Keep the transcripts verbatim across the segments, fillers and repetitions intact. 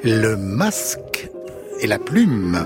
Le masque et la plume.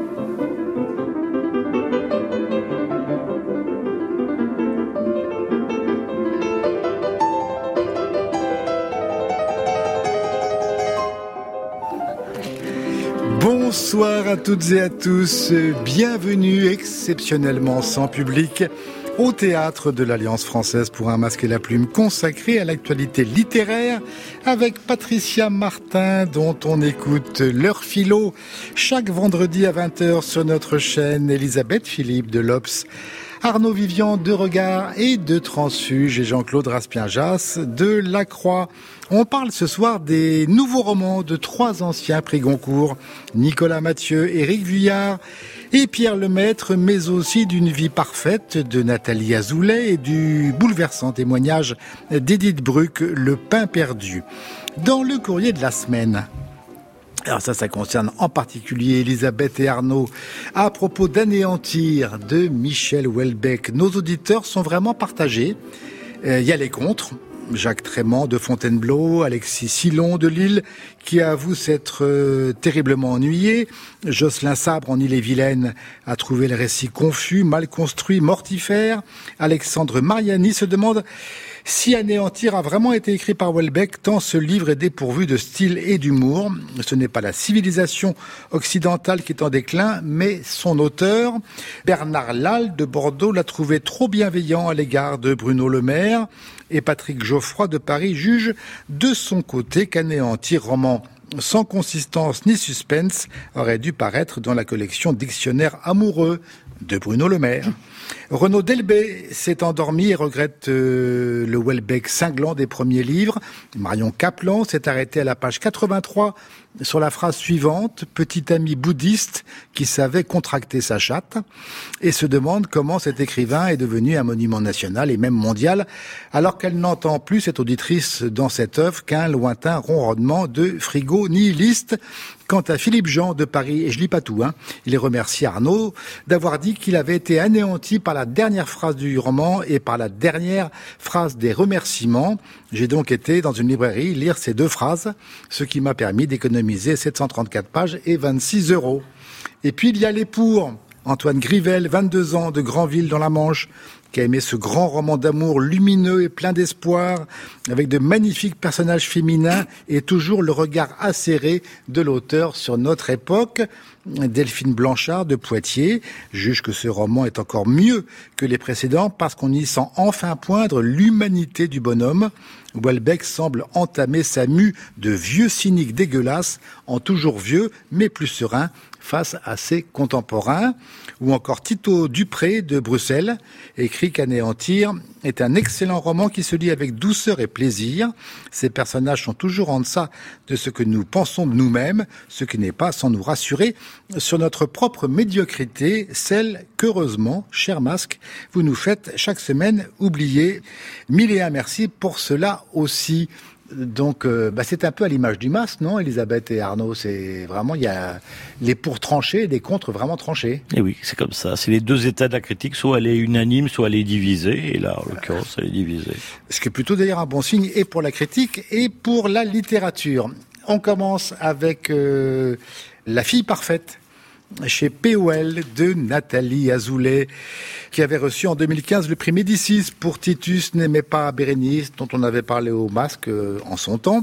Bonsoir à toutes et à tous, bienvenue exceptionnellement sans public au théâtre de l'Alliance française pour un masque et la plume consacré à l'actualité littéraire avec Patricia Martin dont on écoute l'heure philo chaque vendredi à vingt heures sur notre chaîne, Elisabeth Philippe de l'Obs, Arnaud Vivian de Regard et de Transfuge et Jean-Claude Raspien-Jass de La Croix. On parle ce soir des nouveaux romans de trois anciens prix Goncourt, Nicolas Mathieu, Éric Vuillard et Pierre Lemaitre, mais aussi d'une vie parfaite de Nathalie Azoulay et du bouleversant témoignage d'Édith Bruck, Le pain perdu. Dans le courrier de la semaine, alors ça, ça concerne en particulier Elisabeth et Arnaud. À propos d'Anéantir de Michel Houellebecq, nos auditeurs sont vraiment partagés. Il euh, y a les contres. Jacques Trémant de Fontainebleau, Alexis Silon de Lille, qui avoue s'être euh, terriblement ennuyé. Jocelyn Sabre en Ille-et-Vilaine a trouvé le récit confus, mal construit, mortifère. Alexandre Mariani se demande si Anéantir a vraiment été écrit par Houellebecq, tant ce livre est dépourvu de style et d'humour. Ce n'est pas la civilisation occidentale qui est en déclin, mais son auteur. Bernard Lal de Bordeaux l'a trouvé trop bienveillant à l'égard de Bruno Le Maire. Et Patrick Geoffroy de Paris juge de son côté qu'Anéantir, roman sans consistance ni suspense, aurait dû paraître dans la collection Dictionnaire amoureux de Bruno Le Maire. Renaud Delbé s'est endormi et regrette euh, le Houellebecq cinglant des premiers livres. Marion Kaplan s'est arrêtée à la page quatre-vingt-trois sur la phrase suivante, « Petit ami bouddhiste qui savait contracter sa chatte » et se demande comment cet écrivain est devenu un monument national et même mondial, alors qu'elle n'entend plus, cette auditrice, dans cette œuvre qu'un lointain ronronnement de frigo nihiliste. Quant à Philippe Jean de Paris, et je lis pas tout, hein, il remercie Arnaud d'avoir dit qu'il avait été anéanti par la dernière phrase du roman et par la dernière phrase des remerciements. J'ai donc été dans une librairie lire ces deux phrases, ce qui m'a permis d'économiser sept cent trente-quatre pages et vingt-six euros. Et puis il y a les pour. Antoine Grivel, vingt-deux ans, de Granville dans la Manche, qui a aimé ce grand roman d'amour lumineux et plein d'espoir, avec de magnifiques personnages féminins et toujours le regard acéré de l'auteur sur notre époque. Delphine Blanchard de Poitiers juge que ce roman est encore mieux que les précédents parce qu'on y sent enfin poindre l'humanité du bonhomme. Houellebecq semble entamer sa mue de vieux cynique dégueulasse en toujours vieux mais plus serein face à ses contemporains. Ou encore Tito Dupré de Bruxelles écrit qu'Anéantir est un excellent roman qui se lit avec douceur et plaisir. Ses personnages sont toujours en deçà de ce que nous pensons de nous-mêmes, ce qui n'est pas sans nous rassurer sur notre propre médiocrité, celle qu'heureusement, cher masque, vous nous faites chaque semaine oublier. Mille et un merci pour cela aussi. Donc, euh, bah, c'est un peu à l'image du masque, non, Elisabeth et Arnaud? C'est vraiment, il y a les pour tranchés et des contre vraiment tranchés. Et oui, c'est comme ça. C'est les deux états de la critique. Soit elle est unanime, soit elle est divisée. Et là, en l'occurrence, elle est divisée. Ce qui est plutôt d'ailleurs un bon signe, et pour la critique, et pour la littérature. On commence avec euh, La fille parfaite, chez P O L de Nathalie Azoulay, qui avait reçu en deux mille quinze le prix Médicis pour Titus n'aimait pas Bérénice, dont on avait parlé au masque en son temps.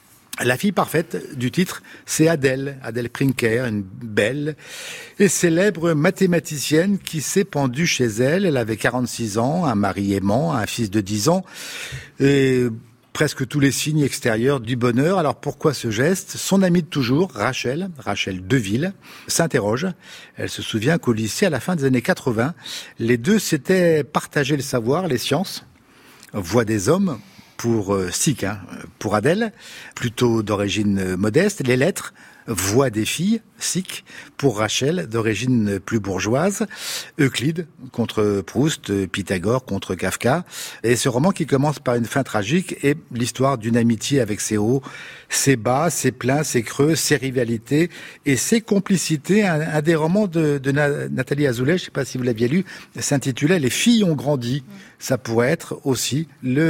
La fille parfaite du titre, c'est Adèle, Adèle Prinker, une belle et célèbre mathématicienne qui s'est pendue chez elle. Elle avait quarante-six ans, un mari aimant, un fils de dix ans, et presque tous les signes extérieurs du bonheur. Alors pourquoi ce geste? Son amie de toujours, Rachel, Rachel Deville, s'interroge. Elle se souvient qu'au lycée, à la fin des années quatre-vingts, les deux s'étaient partagé le savoir, les sciences, voix des hommes, pour euh, Sic, hein, pour Adèle, plutôt d'origine modeste, les lettres, Voix des filles, Sic, pour Rachel, d'origine plus bourgeoise, Euclide contre Proust, Pythagore contre Kafka, et ce roman qui commence par une fin tragique est l'histoire d'une amitié avec ses hauts, ses bas, ses pleins, ses creux, ses rivalités et ses complicités. Un, un des romans de, de Nathalie Azoulay, je ne sais pas si vous l'aviez lu, s'intitulait « Les filles ont grandi ». Ça pourrait être aussi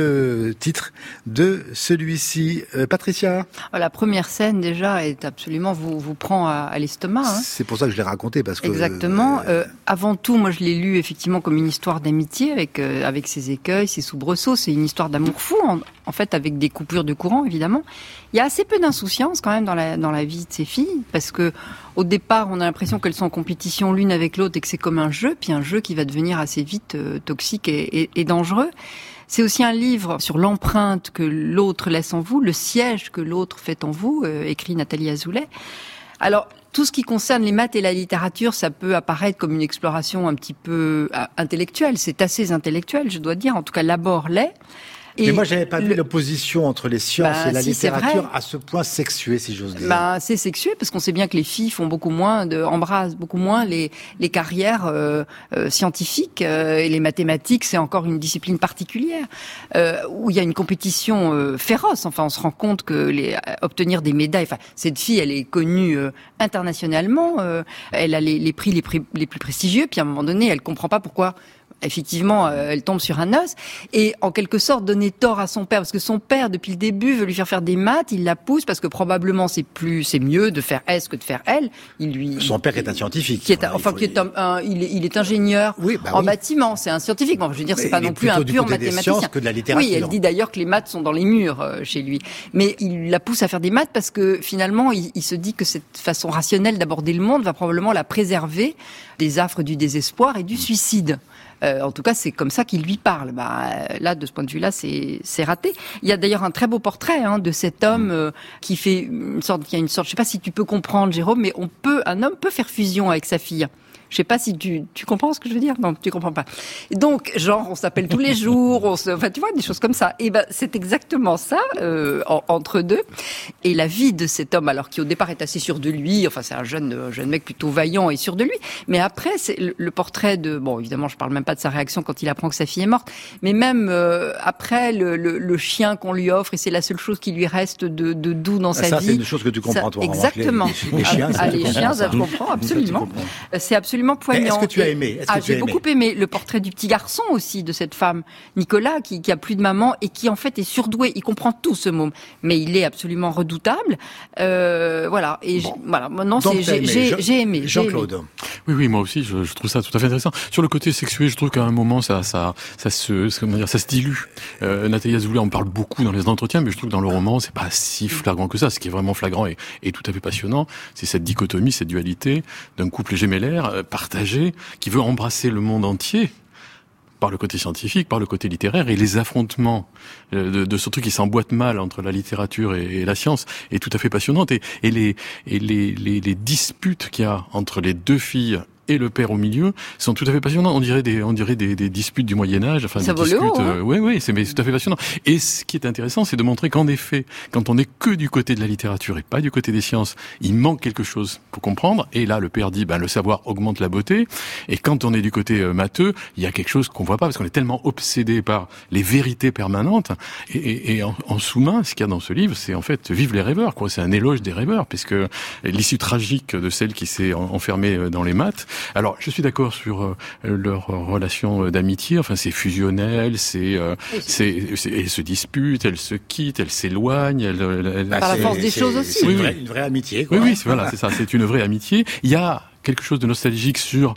le titre de celui-ci. Euh, Patricia ? La première scène, déjà, est absolument, vous, vous prend à, à l'estomac. Hein. C'est pour ça que je l'ai raconté, parce que... Exactement. Euh, avant tout, moi, je l'ai lu, effectivement, comme une histoire d'amitié, avec, euh, avec ses écueils, ses soubresauts. C'est une histoire d'amour fou, en, en fait, avec des coupures de courant, évidemment. Il y a assez peu d'insouciance, quand même, dans la, dans la vie de ces filles, parce que, au départ, on a l'impression qu'elles sont en compétition l'une avec l'autre et que c'est comme un jeu, puis un jeu qui va devenir assez vite euh, toxique et, et, et dangereux. C'est aussi un livre sur l'empreinte que l'autre laisse en vous, le siège que l'autre fait en vous, euh, écrit Nathalie Azoulay. Alors, tout ce qui concerne les maths et la littérature, ça peut apparaître comme une exploration un petit peu euh, intellectuelle. C'est assez intellectuel, je dois dire, en tout cas l'abord l'est. Et mais moi, j'avais pas le... vu l'opposition entre les sciences bah, et la si, littérature à ce point sexuée, si j'ose dire. Bah, c'est sexué parce qu'on sait bien que les filles font beaucoup moins de, embrassent beaucoup moins les, les carrières euh, euh, scientifiques euh, et les mathématiques, c'est encore une discipline particulière euh, où il y a une compétition euh, féroce. Enfin, on se rend compte que les, obtenir des médailles. Enfin, cette fille, elle est connue euh, internationalement. Euh, elle a les, les prix les, prix les plus prestigieux. Puis à un moment donné, elle comprend pas pourquoi. Effectivement, euh, elle tombe sur un os et en quelque sorte donner tort à son père parce que son père depuis le début veut lui faire faire des maths, il la pousse parce que probablement c'est plus, c'est mieux de faire S que de faire L. Il lui. Son père est un scientifique. Qui est, un, enfin, qui est un, un, il est, il est ingénieur oui, bah en oui. bâtiment. C'est un scientifique. Bon, je veux dire, c'est mais pas non plus un pur mathématicien. Que de la littérature. Oui, elle dit d'ailleurs que les maths sont dans les murs euh, chez lui. Mais il la pousse à faire des maths parce que finalement, il, il se dit que cette façon rationnelle d'aborder le monde va probablement la préserver des affres du désespoir et du suicide. Euh, en tout cas, c'est comme ça qu'il lui parle. Bah, là, de ce point de vue-là, c'est, c'est raté. Il y a d'ailleurs un très beau portrait hein, de cet homme euh, qui fait une sorte, qui a une sorte. Je sais pas si tu peux comprendre, Jérôme, mais on peut, un homme peut faire fusion avec sa fille. Je sais pas si tu, tu comprends ce que je veux dire. Non, tu comprends pas. Et donc, genre, on s'appelle tous les jours, on se, enfin, tu vois, des choses comme ça. Et ben, c'est exactement ça, euh, en, entre deux. Et la vie de cet homme, alors qui au départ est assez sûr de lui, enfin, c'est un jeune, un jeune mec plutôt vaillant et sûr de lui. Mais après, c'est le, le portrait de, bon, évidemment, je parle même pas de sa réaction quand il apprend que sa fille est morte. Mais même, euh, après, le, le, le chien qu'on lui offre, et c'est la seule chose qui lui reste de, de doux dans ah, sa ça, vie. Ça, c'est une chose que tu comprends, ça, toi. Exactement. Les, les chiens, ah, les chiens, ça, je comprends, absolument. C'est absolument poignant. Est-ce que tu as aimé Est-ce que ah, tu j'ai as aimé beaucoup aimé le portrait du petit garçon aussi de cette femme, Nicolas, qui, qui a plus de maman et qui en fait est surdoué. Il comprend tout ce môme, mais il est absolument redoutable. Euh, voilà. Et bon. voilà. Non, c'est, j'ai, j'ai, j'ai aimé. Jean-Claude. J'ai aimé. Oui, oui, moi aussi, je, je trouve ça tout à fait intéressant. Sur le côté sexué, je trouve qu'à un moment, ça, ça, ça se, comment dire, ça se dilue. Euh, Nathalie Azoulay en parle beaucoup dans les entretiens, mais je trouve que dans le roman, c'est pas si flagrant que ça. Ce qui est vraiment flagrant et, et tout à fait passionnant, c'est cette dichotomie, cette dualité d'un couple gémellaire euh, partagé qui veut embrasser le monde entier par le côté scientifique, par le côté littéraire, et les affrontements de, de ce truc qui s'emboîte mal entre la littérature et, et la science est tout à fait passionnante. Et, et, les, et les, les, les disputes qu'il y a entre les deux filles et le père au milieu sont tout à fait passionnants. On dirait des, on dirait des, des disputes du Moyen Âge, enfin ça des disputes. Haut, hein. euh, oui, oui, c'est mais tout à fait passionnant. Et ce qui est intéressant, c'est de montrer qu'en effet, quand on n'est que du côté de la littérature et pas du côté des sciences, il manque quelque chose pour comprendre. Et là, le père dit, ben le savoir augmente la beauté. Et quand on est du côté euh, matheux, il y a quelque chose qu'on voit pas parce qu'on est tellement obsédé par les vérités permanentes. Et, et, et en, en sous-main, ce qu'il y a dans ce livre, c'est en fait vive les rêveurs, quoi. C'est un éloge des rêveurs, puisque l'issue tragique de celle qui s'est enfermée dans les maths. Alors, je suis d'accord sur euh, leur relation d'amitié. Enfin, c'est fusionnel, c'est, euh, c'est, c'est, elles se disputent, elles se quittent, elles s'éloignent. Elles, elles, Par la force des choses aussi. C'est oui, une, vraie, oui. une vraie amitié, quoi. Oui, oui, c'est, voilà, c'est ça. C'est une vraie amitié. Il y a quelque chose de nostalgique sur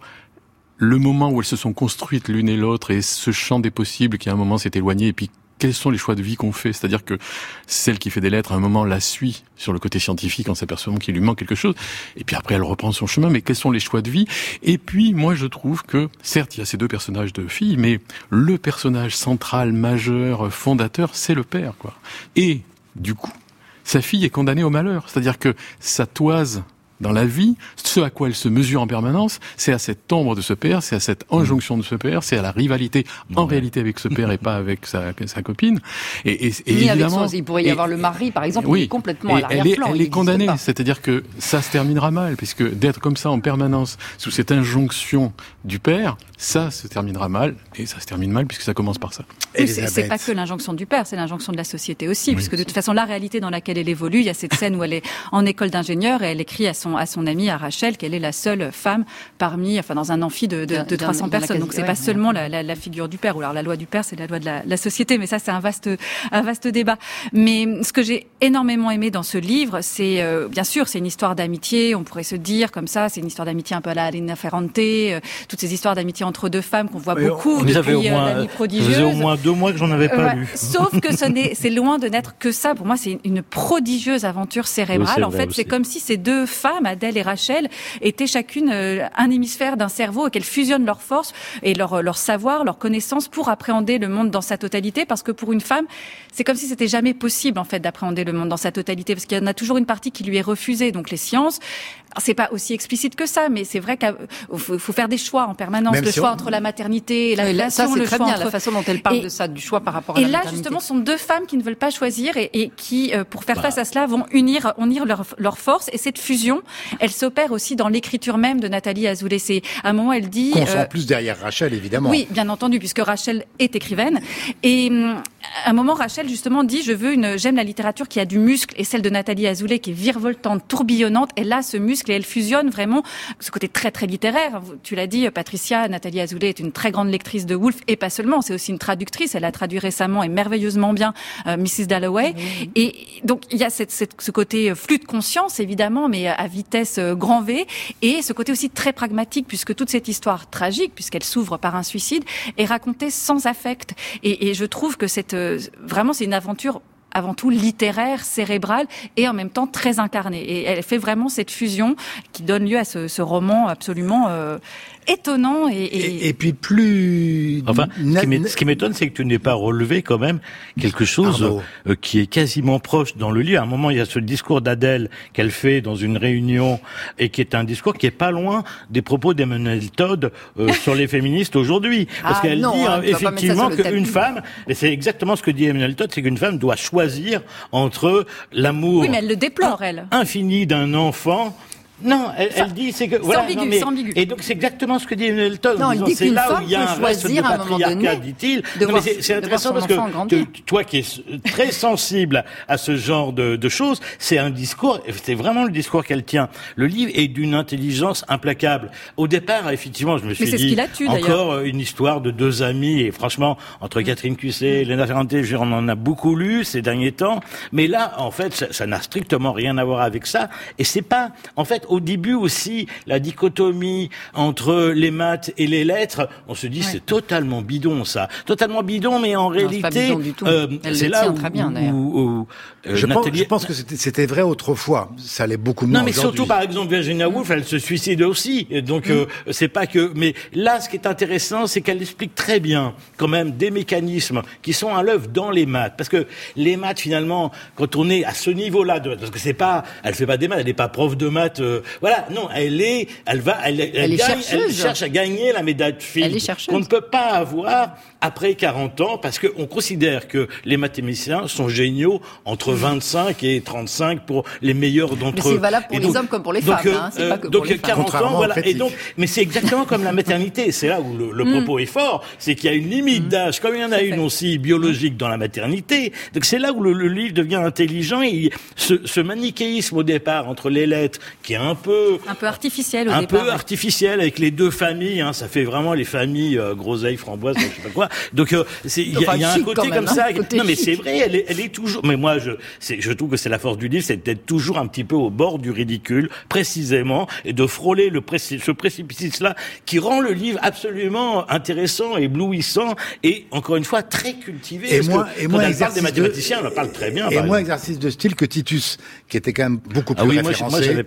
le moment où elles se sont construites l'une et l'autre et ce champ des possibles qui à un moment s'est éloigné et puis quels sont les choix de vie qu'on fait ? C'est-à-dire que celle qui fait des lettres, à un moment, la suit sur le côté scientifique en s'apercevant qu'il lui manque quelque chose. Et puis après, elle reprend son chemin. Mais quels sont les choix de vie ? Et puis, moi, je trouve que, certes, il y a ces deux personnages de filles, mais le personnage central, majeur, fondateur, c'est le père, quoi. Et, du coup, sa fille est condamnée au malheur. C'est-à-dire que sa toise dans la vie, ce à quoi elle se mesure en permanence, c'est à cette ombre de ce père, c'est à cette injonction de ce père, c'est à la rivalité en ouais. réalité avec ce père et pas avec sa, sa copine. Et, et, et Ni évidemment, avec son, il pourrait y et, avoir le mari, par exemple, oui, qui est complètement à l'arrière-plan. Elle est, elle est condamnée, c'est-à-dire que ça se terminera mal, puisque d'être comme ça en permanence, sous cette injonction du père, ça se terminera mal, et ça se termine mal puisque ça commence par ça. Oui, c'est, c'est pas que l'injonction du père, c'est l'injonction de la société aussi, oui. puisque de toute façon, la réalité dans laquelle elle évolue, il y a cette scène où elle est en école d'ingénieur et elle écrit à son, à son amie, à Rachel, qu'elle est la seule femme parmi, enfin, dans un amphi de, de, de trois cents personnes. Donc, c'est ouais, pas seulement ouais. la, la, la figure du père, ou alors la loi du père, c'est la loi de la, la société, mais ça, c'est un vaste, un vaste débat. Mais ce que j'ai énormément aimé dans ce livre, c'est, euh, bien sûr, c'est une histoire d'amitié, on pourrait se dire comme ça, c'est une histoire d'amitié un peu à la Elena Ferrante, euh, toutes ces histoires d'amitié entre deux femmes qu'on voit oui, beaucoup on, depuis au moins, euh, La Nuit Prodigieuse. Ça faisait au moins deux mois que j'en avais pas euh, lu. Sauf que ce n'est, c'est loin de n'être que ça. Pour moi, c'est une prodigieuse aventure cérébrale. Oui, en fait, aussi. C'est comme si ces deux femmes, Adèle et Rachel, étaient chacune euh, un hémisphère d'un cerveau et qu'elles fusionnent leurs forces et leur, leur savoir, leur connaissance pour appréhender le monde dans sa totalité. Parce que pour une femme, c'est comme si c'était jamais possible, en fait, d'appréhender le monde dans sa totalité. Parce qu'il y en a toujours une partie qui lui est refusée. Donc les sciences, c'est pas aussi explicite que ça, mais c'est vrai qu'il faut, faut faire des choix en permanence. Même le si choix on... entre la maternité et la oui, création. Ça, c'est le très choix bien, entre... la façon dont elle parle et, de ça, du choix par rapport à la la là, maternité. Et là, justement, sont deux femmes qui ne veulent pas choisir et, et qui, euh, pour faire bah. face à cela, vont unir, unir leurs leur forces. Et cette fusion, elle s'opère aussi dans l'écriture même de Nathalie Azoulay. C'est, à un moment, elle dit... Qu'on sent euh, plus derrière Rachel, évidemment. Oui, bien entendu, puisque Rachel est écrivaine. Et à un moment, Rachel, justement, dit, je veux une, j'aime la littérature qui a du muscle, et celle de Nathalie Azoulay qui est virevoltante, tourbillonnante. Elle a ce muscle et elle fusionne vraiment ce côté très, très littéraire. Tu l'as dit, Patricia, Nathalie Azoulay est une très grande lectrice de Woolf, et pas seulement, c'est aussi une traductrice. Elle a traduit récemment et merveilleusement bien euh, missus Dalloway. Mmh. Et donc, il y a cette, cette, ce côté flux de conscience, évidemment, mais à vitesse euh, grand V, et ce côté aussi très pragmatique, puisque toute cette histoire tragique, puisqu'elle s'ouvre par un suicide, est racontée sans affect. Et, et je trouve que cette, euh, vraiment, c'est une aventure avant tout littéraire, cérébrale et en même temps très incarnée. Et elle fait vraiment cette fusion qui donne lieu à ce, ce roman absolument euh, étonnant. Et, et... Et, et puis plus... Enfin, ce qui m'étonne, c'est que tu n'aies pas relevé quand même quelque chose euh, qui est quasiment proche dans le livre. À un moment, il y a ce discours d'Adèle qu'elle fait dans une réunion et qui est un discours qui est pas loin des propos d'Emmanuel Todd euh, sur les féministes aujourd'hui. Parce ah, qu'elle non, dit hein, effectivement qu'une femme, et c'est exactement ce que dit Emmanuel Todd, c'est qu'une femme doit choisir entre l'amour oui, mais elle le déplore, elle. infini d'un enfant. Non, elle, ça, elle dit c'est que c'est voilà, ambigu, non, mais, c'est ambigu. Et donc c'est exactement ce que dit Emmanuel Todd. Non, disant, il dit c'est qu'une là femme où il y a un reste de patriarcat, dit-il. De non, voir, mais c'est, c'est intéressant parce que te, toi qui es très sensible à ce genre de, de choses, c'est un discours, c'est vraiment le discours qu'elle tient. Le livre est d'une intelligence implacable. Au départ, effectivement, je me suis mais c'est dit ce qui l'a tué, encore d'ailleurs. Une histoire de deux amis et franchement entre mmh. Catherine Cusset et Elena Ferrante, on en a beaucoup lu ces derniers temps. Mais là, en fait, ça, ça n'a strictement rien à voir avec ça. Et c'est pas, en fait, au début aussi, la dichotomie entre les maths et les lettres, on se dit ouais. c'est totalement bidon ça, totalement bidon, mais en non, réalité, c'est, pas bidon du tout. Euh, Elle c'est le là où, très bien, où, où, où euh, je, Nathalie... pense, je pense que c'était, c'était vrai autrefois, ça allait beaucoup moins. Non, mais aujourd'hui. surtout par exemple Virginia Woolf, elle se suicide aussi, donc mm. euh, c'est pas que. Mais là, ce qui est intéressant, c'est qu'elle explique très bien quand même des mécanismes qui sont à l'œuvre dans les maths, parce que les maths finalement, quand on est à ce niveau-là, de, parce que c'est pas, elle fait pas des maths, elle n'est pas prof de maths, euh, voilà, non, elle est, elle va, elle, elle, elle, gagne, elle cherche à gagner la médaille de Fields qu'on ne peut pas avoir après quarante ans, parce qu'on considère que les mathématiciens sont géniaux entre vingt-cinq et trente-cinq pour les meilleurs d'entre eux. Mais c'est valable pour et les donc, hommes comme pour les donc, femmes. Hein, c'est euh, pas que donc pour les quarante femmes. ans, voilà. Et donc, mais c'est exactement comme la maternité. C'est là où le, le propos est fort. C'est qu'il y a une limite d'âge, comme il y en a une aussi biologique dans la maternité. Donc c'est là où le, le livre devient intelligent. Et il, ce, ce manichéisme au départ entre les lettres, qui est un peu un peu artificiel au un départ. Un peu ouais. artificiel avec les deux familles. Hein, ça fait vraiment les familles euh, groseilles, framboises, je sais pas quoi. Donc euh, il y a, enfin, y a un côté même, comme hein, ça. Côté non mais chic. c'est vrai, elle est, elle est toujours. Mais moi je, c'est, je trouve que c'est la force du livre, c'est d'être toujours un petit peu au bord du ridicule, précisément, et de frôler le préci- ce précipice-là qui rend le livre absolument intéressant, éblouissant et encore une fois très cultivé. Et moi, et moi, elle parle des mathématiciens, de... elle en parle très bien. Et moi, exemple. Exercice de style que Titus, qui était quand même beaucoup plus ah oui, référencé. Moi, moi, j'avais pas trop aimé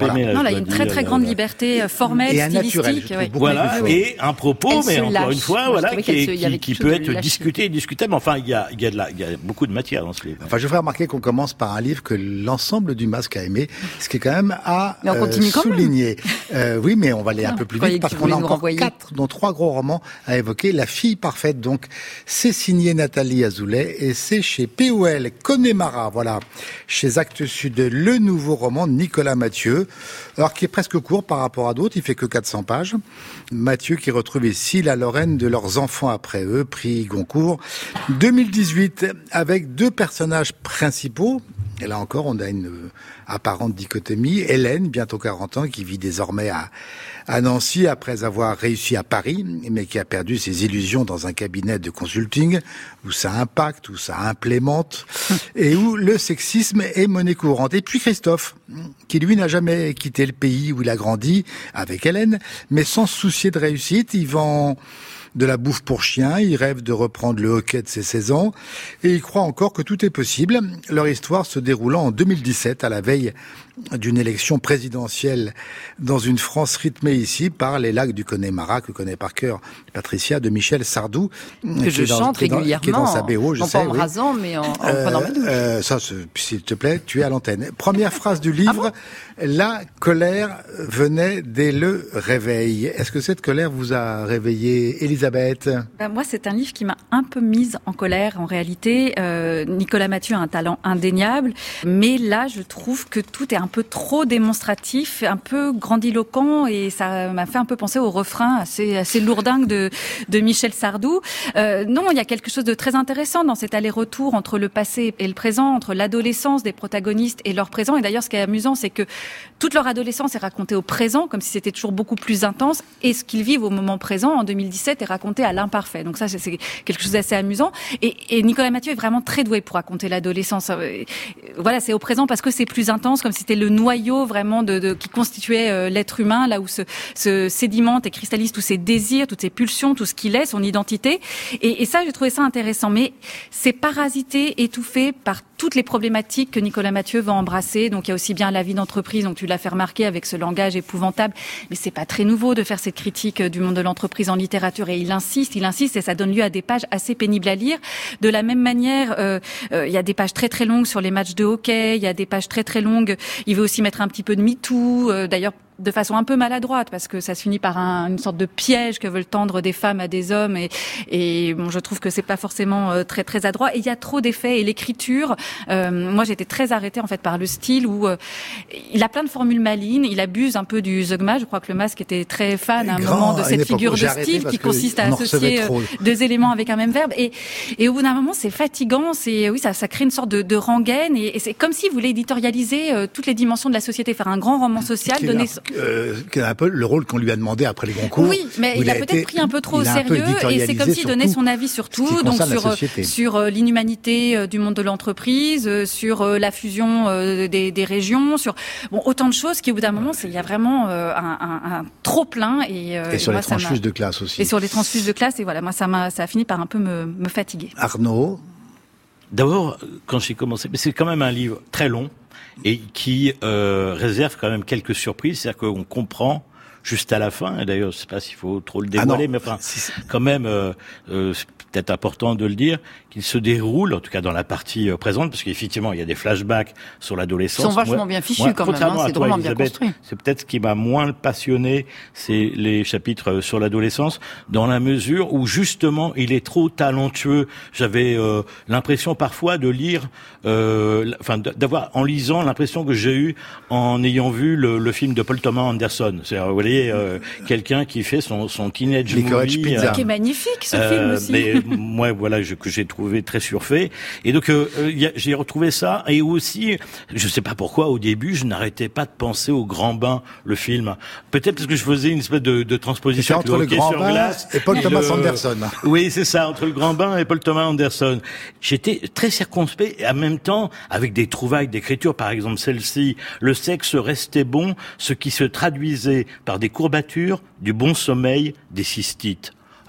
aimé. Là, non, là, il y a une très très grande liberté formelle, et stylistique. Ouais. Voilà, oui. Et un propos, Elle mais encore lâche. une fois, Moi, voilà, qui, se, qui, qui peut être discuté et discutable. Enfin, il y a, il y a de la, il y a beaucoup de matière dans ce livre. Enfin, je voudrais remarquer qu'on commence par un livre que l'ensemble du Masque a aimé, ce qui est quand même à euh, souligner. Euh, oui, mais on va aller un peu plus vite parce qu'on a encore renvoyer. quatre, dont trois gros romans à évoquer. La fille parfaite, donc, c'est signé Nathalie Azoulay et c'est chez P O L Connemara, voilà, chez Actes Sud, le nouveau roman de Nicolas Mathieu, alors qui est presque court par rapport à d'autres, il fait que quatre cents pages. Mathieu qui retrouve ici la Lorraine de leurs enfants après eux, prix Goncourt deux mille dix-huit, avec deux personnages principaux. Et là encore, on a une euh, apparente dichotomie. Hélène, bientôt quarante ans, qui vit désormais à, à Nancy après avoir réussi à Paris, mais qui a perdu ses illusions dans un cabinet de consulting où ça impacte, où ça implémente, et où le sexisme est monnaie courante. Et puis Christophe, qui lui n'a jamais quitté le pays où il a grandi avec Hélène, mais sans se soucier de réussite. Il vend de la bouffe pour chiens, il rêve de reprendre le hockey de ses seize ans, et il croit encore que tout est possible. Leur histoire se déroulant en deux mille dix-sept, à la veille d'une élection présidentielle dans une France rythmée ici par les lacs du Connemara, que connaît par cœur Patricia, de Michel Sardou. Que je dans, chante qui régulièrement, qui est dans sa B O, je non sais, pas en oui. rasant, mais en, en euh, prenant ma douche. Euh, ça, s'il te plaît, tu es à l'antenne. Première phrase du livre, ah bon la colère venait dès le réveil. Est-ce que cette colère vous a réveillé, Elisabeth ? Ben, moi, c'est un livre qui m'a un peu mise en colère, en réalité. Euh, Nicolas Mathieu a un talent indéniable, mais là, je trouve que tout est un peu trop démonstratif, un peu grandiloquent, et ça m'a fait un peu penser au refrain assez, assez lourdingue de, de Michel Sardou. Euh, non, il y a quelque chose de très intéressant dans cet aller-retour entre le passé et le présent, entre l'adolescence des protagonistes et leur présent. Et d'ailleurs, ce qui est amusant, c'est que toute leur adolescence est racontée au présent, comme si c'était toujours beaucoup plus intense, et ce qu'ils vivent au moment présent, en deux mille dix-sept, est raconté à l'imparfait. Donc ça, c'est, c'est quelque chose d'assez amusant. Et, et Nicolas Mathieu est vraiment très doué pour raconter l'adolescence. Voilà, c'est au présent parce que c'est plus intense, comme si c'était le noyau vraiment de, de qui constituait euh, l'être humain, là où se, se sédimente et cristallise tous ses désirs, toutes ses pulsions, tout ce qu'il est, son identité. Et, et ça, j'ai trouvé ça intéressant. Mais c'est parasité, étouffé par toutes les problématiques que Nicolas Mathieu va embrasser. Donc il y a aussi bien la vie d'entreprise, donc tu l'as fait remarquer avec ce langage épouvantable, mais c'est pas très nouveau de faire cette critique du monde de l'entreprise en littérature, et il insiste, il insiste, et ça donne lieu à des pages assez pénibles à lire. De la même manière, euh, euh, il y a des pages très très longues sur les matchs de hockey, il y a des pages très très longues, il veut aussi mettre un petit peu de MeToo, euh, d'ailleurs de façon un peu maladroite, parce que ça se finit par un, une sorte de piège que veulent tendre des femmes à des hommes, et, et bon, je trouve que c'est pas forcément euh, très très adroit. Et il y a trop d'effets, et l'écriture, euh, moi j'étais très arrêtée en fait par le style où euh, il a plein de formules malines, il abuse un peu du zeugma. Je crois que le Masque était très fan à un Grand, moment de cette figure de style qui consiste à associer deux éléments avec un même verbe, et, et au bout d'un moment c'est fatigant, c'est oui ça, ça crée une sorte de, de rengaine, et, et c'est comme s'il voulait éditorialiser euh, toutes les dimensions de la société, faire un grand roman social, donner Euh, un peu le rôle qu'on lui a demandé après les Goncourt. Oui, mais il a, a peut-être été, pris un peu trop au sérieux, et c'est comme s'il donnait son avis sur tout, donc sur sur euh, l'inhumanité euh, du monde de l'entreprise, euh, sur euh, la fusion euh, des, des régions, sur bon autant de choses qui au bout d'un moment, c'est il y a vraiment euh, un, un, un trop plein, et, euh, et sur et les moi, transfuges de classe aussi. Et sur les transfuges de classe, et voilà, moi ça m'a ça a fini par un peu me, me fatiguer. Arnaud, d'abord quand j'ai commencé, mais c'est quand même un livre très long, et qui euh, réserve quand même quelques surprises, c'est-à-dire qu'on comprend juste à la fin, et d'ailleurs je ne sais pas s'il faut trop le dévoiler, ah mais enfin quand même euh, euh, c'est peut-être important de le dire, qu'il se déroule, en tout cas dans la partie euh, présente, parce qu'effectivement il y a des flashbacks sur l'adolescence. Ils sont vachement moi, bien fichus moi, quand même, hein, c'est drôlement bien construit. C'est peut-être ce qui m'a moins passionné, c'est les chapitres sur l'adolescence, dans la mesure où justement il est trop talentueux. J'avais euh, l'impression parfois de lire, euh, enfin d'avoir en lisant l'impression que j'ai eu en ayant vu le, le film de Paul Thomas Anderson. C'est-à-dire, vous voyez, euh, quelqu'un qui fait son, son teenage movie, euh, qui est magnifique ce euh, film aussi. Mais moi, voilà, je, que j'ai trouvé très surfait. Et donc, euh, y a, j'ai retrouvé ça. Et aussi, je sais pas pourquoi, au début, je n'arrêtais pas de penser au Grand Bain, le film. Peut-être parce que je faisais une espèce de, de transposition entre le, le Grand Bain glace et Paul et Thomas le... Anderson. Oui, c'est ça, entre le Grand Bain et Paul Thomas Anderson. J'étais très circonspect, et en même temps, avec des trouvailles d'écriture, par exemple celle-ci, le sexe restait bon, ce qui se traduisait par des courbatures, du bon sommeil, des cystites.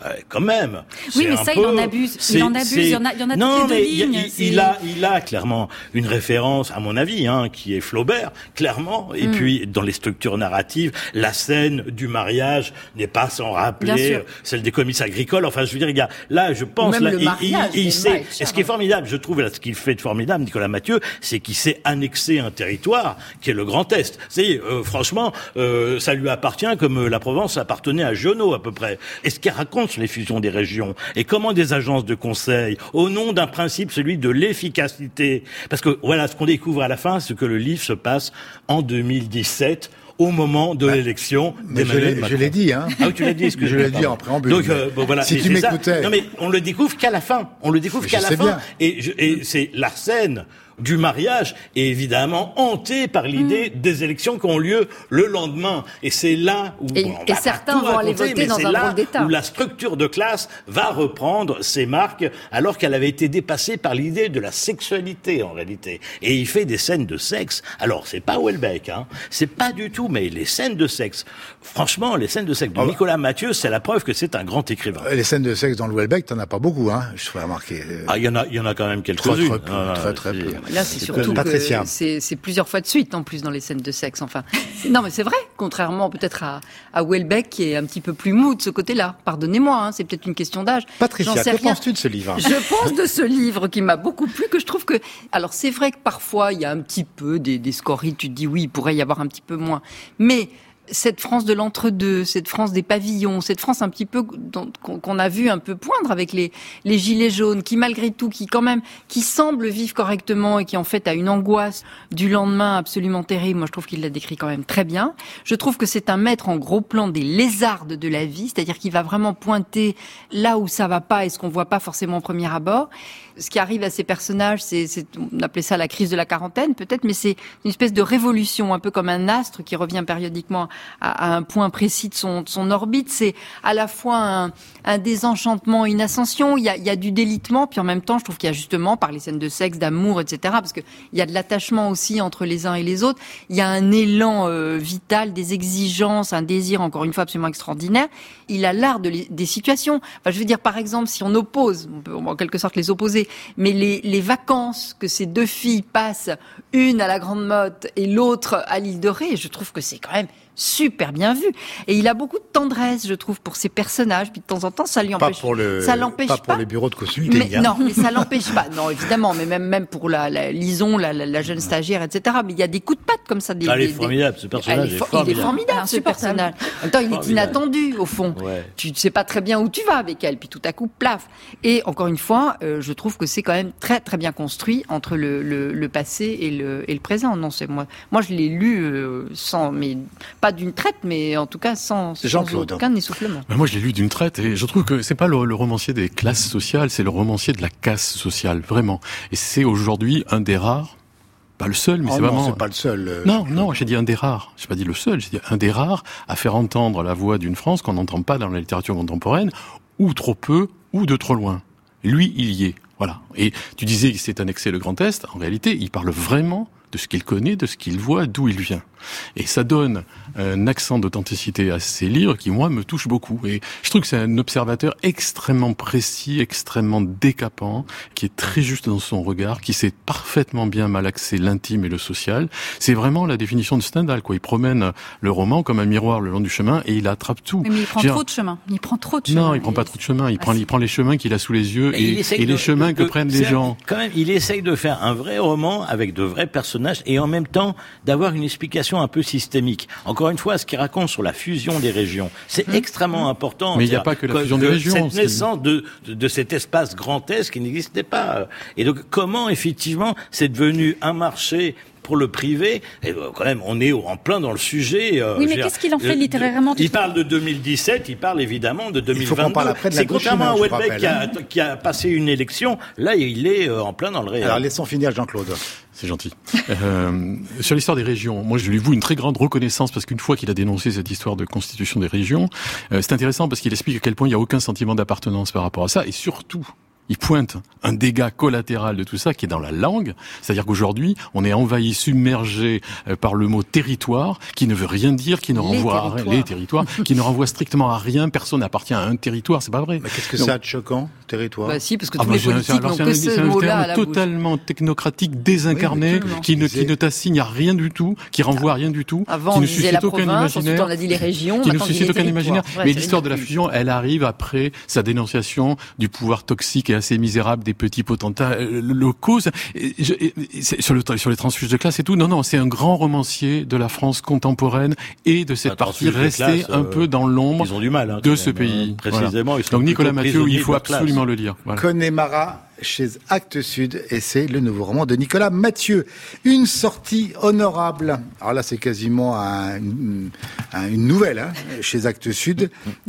euh, quand même. Oui, mais ça, peu, il en abuse. Il en abuse. Il y en a, il y en a non, toutes les deux mais lignes. Il, il a, il a clairement une référence, à mon avis, hein, qui est Flaubert, clairement. Et mm. puis, dans les structures narratives, la scène du mariage n'est pas sans rappeler celle des comices agricoles. Enfin, je veux dire, il y a, là, je pense, là, il, il, il, il sait. Et ce qui est formidable, je trouve, là, ce qu'il fait de formidable, Nicolas Mathieu, c'est qu'il sait annexer un territoire qui est le Grand Est. C'est, euh, franchement, euh, ça lui appartient comme euh, la Provence appartenait à Giono, à peu près. Et ce qu'il raconte sur les fusions des régions, et comment des agences de conseil, au nom d'un principe, celui de l'efficacité, parce que voilà, ce qu'on découvre à la fin, c'est que le livre se passe en deux mille dix-sept, au moment de bah, l'élection d'Emmanuel Macron. Je l'ai dit, hein. Ah oui, tu l'as dit, excuse-moi. Je l'ai dit en préambule. Donc, euh, bon, voilà. Si tu m'écoutais. Non, mais on le découvre qu'à la fin. On le découvre mais qu'à la fin. Bien. Et, je, et c'est la scène du mariage est évidemment hantée par l'idée mmh. des élections qui ont lieu le lendemain. Et c'est là où... Et, et certains vont aller voter dans un drôle d'État. Où la structure de classe va reprendre ses marques, alors qu'elle avait été dépassée par l'idée de la sexualité, en réalité. Et il fait des scènes de sexe. Alors, c'est pas Houellebecq, hein. C'est pas du tout, mais les scènes de sexe. Franchement, les scènes de sexe de oh, Nicolas Mathieu, c'est la preuve que c'est un grand écrivain. Les scènes de sexe dans le Houellebecq, t'en as pas beaucoup, hein. Je ferais remarquer. Ah, il y en a, il y en a quand même quelques-unes. Très, très, ah, très, très peu. Là, c'est surtout que c'est, c'est plusieurs fois de suite, en plus, dans les scènes de sexe. Enfin, non, mais c'est vrai, contrairement peut-être à, à Houellebecq, qui est un petit peu plus mou de ce côté-là. Pardonnez-moi, hein, c'est peut-être une question d'âge. Patricia, que rien. penses-tu de ce livre? Je pense de ce livre qui m'a beaucoup plu, que je trouve que... Alors, c'est vrai que parfois, il y a un petit peu des, des scories, tu te dis, oui, il pourrait y avoir un petit peu moins. Mais... cette France de l'entre-deux, cette France des pavillons, cette France un petit peu qu'on a vu un peu poindre avec les, les gilets jaunes, qui malgré tout, qui quand même, qui semble vivre correctement et qui en fait a une angoisse du lendemain absolument terrible. Moi, je trouve qu'il l'a décrit quand même très bien. Je trouve que c'est un maître en gros plan des lézardes de la vie, c'est-à-dire qu'il va vraiment pointer là où ça va pas et ce qu'on voit pas forcément au premier abord. Ce qui arrive à ces personnages, c'est, c'est, on appelait ça la crise de la quarantaine peut-être, mais c'est une espèce de révolution, un peu comme un astre qui revient périodiquement à, à un point précis de son, de son orbite. C'est à la fois un, un désenchantement, une ascension, il y a, il y a du délitement, puis en même temps, je trouve qu'il y a justement, par les scènes de sexe, d'amour, et cetera, parce que il y a de l'attachement aussi entre les uns et les autres, il y a un élan euh, vital, des exigences, un désir, encore une fois, absolument extraordinaire. Il a l'art de les, des situations. Enfin, je veux dire, par exemple, si on oppose, on peut en quelque sorte les opposer, mais les, les vacances que ces deux filles passent, une à la Grande Motte et l'autre à l'île de Ré, je trouve que c'est quand même super bien vu. Et il a beaucoup de tendresse, je trouve, pour ses personnages. Puis de temps en temps, ça lui empêche. Pas pour le, ça l'empêche pas. pour pas. les bureaux de consulting. Mais, non, mais ça l'empêche pas. Non, évidemment, mais même même pour la, la Lison, la, la, la jeune stagiaire, et cetera. Mais il y a des coups de patte comme ça. Des, ah, il est des, formidable, ce personnage. Il est, est for- formidable. Il est formidable, ce personnage. En même temps, il est inattendu, au fond. Ouais. Tu ne sais pas très bien où tu vas avec elle, puis tout à coup, plaf. Et encore une fois, euh, je trouve que c'est quand même très très bien construit entre le, le, le passé et le, et le présent. Non, c'est moi. Moi, je l'ai lu euh, sans, mais pas d'une traite, mais en tout cas sans, sans aucun essoufflement. Ben moi, je l'ai lu d'une traite et je trouve que c'est pas le, le romancier des classes sociales, c'est le romancier de la casse sociale, vraiment. Et c'est aujourd'hui un des rares, pas le seul, mais oh c'est non, vraiment... c'est pas le seul. Euh... Non, non, j'ai dit un des rares. J'ai pas dit le seul, j'ai dit un des rares à faire entendre la voix d'une France qu'on n'entend pas dans la littérature contemporaine, ou trop peu, ou de trop loin. Lui, il y est. Voilà. Et tu disais qu'il s'est annexé le Grand Est. En réalité, il parle vraiment de ce qu'il connaît, de ce qu'il voit, d'où il vient. Et ça donne un accent d'authenticité à ces livres qui, moi, me touche beaucoup. Et je trouve que c'est un observateur extrêmement précis, extrêmement décapant, qui est très juste dans son regard, qui sait parfaitement bien malaxer l'intime et le social. C'est vraiment la définition de Stendhal, quoi. Il promène le roman comme un miroir le long du chemin et il attrape tout. Mais il prend trop de chemin. Il prend trop de chemin. Non, il prend pas trop de chemin. Il prend, il prend les chemins qu'il a sous les yeux et, et les de, chemins de, que de, prennent les gens. Quand même, il essaye de faire un vrai roman avec de vrais personnages et en même temps d'avoir une explication un peu systémique. Encore une fois, ce qu'il raconte sur la fusion des régions, c'est mmh. extrêmement important. Mais il n'y a pas que la fusion que, des régions. Cette naissance de, de, de cet espace Grand Est qui n'existait pas. Et donc, comment, effectivement, c'est devenu un marché pour le privé, et quand même, on est en plein dans le sujet. Euh, oui, mais qu'est-ce qu'il en fait littérairement? Il parle de deux mille dix-sept, il parle évidemment de deux mille vingt-deux. Il faut qu'on parle après de la C'est contrairement à Houellebecq qui, hein. qui a passé une élection, là, il est en plein dans le réel. Alors, laissons finir Jean-Claude. C'est gentil. Euh, sur l'histoire des régions, moi, je lui voue une très grande reconnaissance parce qu'une fois qu'il a dénoncé cette histoire de constitution des régions, euh, c'est intéressant parce qu'il explique à quel point il n'y a aucun sentiment d'appartenance par rapport à ça et surtout, il pointe un dégât collatéral de tout ça qui est dans la langue. C'est-à-dire qu'aujourd'hui, on est envahi, submergé par le mot territoire, qui ne veut rien dire, qui ne renvoie à rien, les territoires, qui ne renvoie strictement à rien. Personne n'appartient à un territoire, c'est pas vrai. Mais qu'est-ce que ça a de choquant, territoire? Bah si, parce que ah tous bah les politiques n'ont que ce mot-là à la bouche. Totalement technocratique, désincarné, oui, qui ne qui ne t'assigne à rien du tout, qui renvoie à rien du tout, Avant, qui on ne disait la suscite aucun province, ensuite imaginaire, on a dit les régions, qui ne suscite aucun imaginaire. Ouais, mais l'histoire de la fusion, elle arrive après sa dénonciation du pouvoir toxique et assez misérable des petits potentats locaux. Et je, et, et, sur, le, sur les transfuges de classe et tout, non, non, c'est un grand romancier de la France contemporaine et de cette partie restée un peu dans l'ombre ils ont du mal, hein, de ce même, pays. Précisément. Voilà. Donc Nicolas Mathieu, il faut absolument le lire. Voilà. Connemara chez Actes Sud, et c'est le nouveau roman de Nicolas Mathieu. Une sortie honorable. Alors là, c'est quasiment un, un, une nouvelle hein, chez Actes Sud.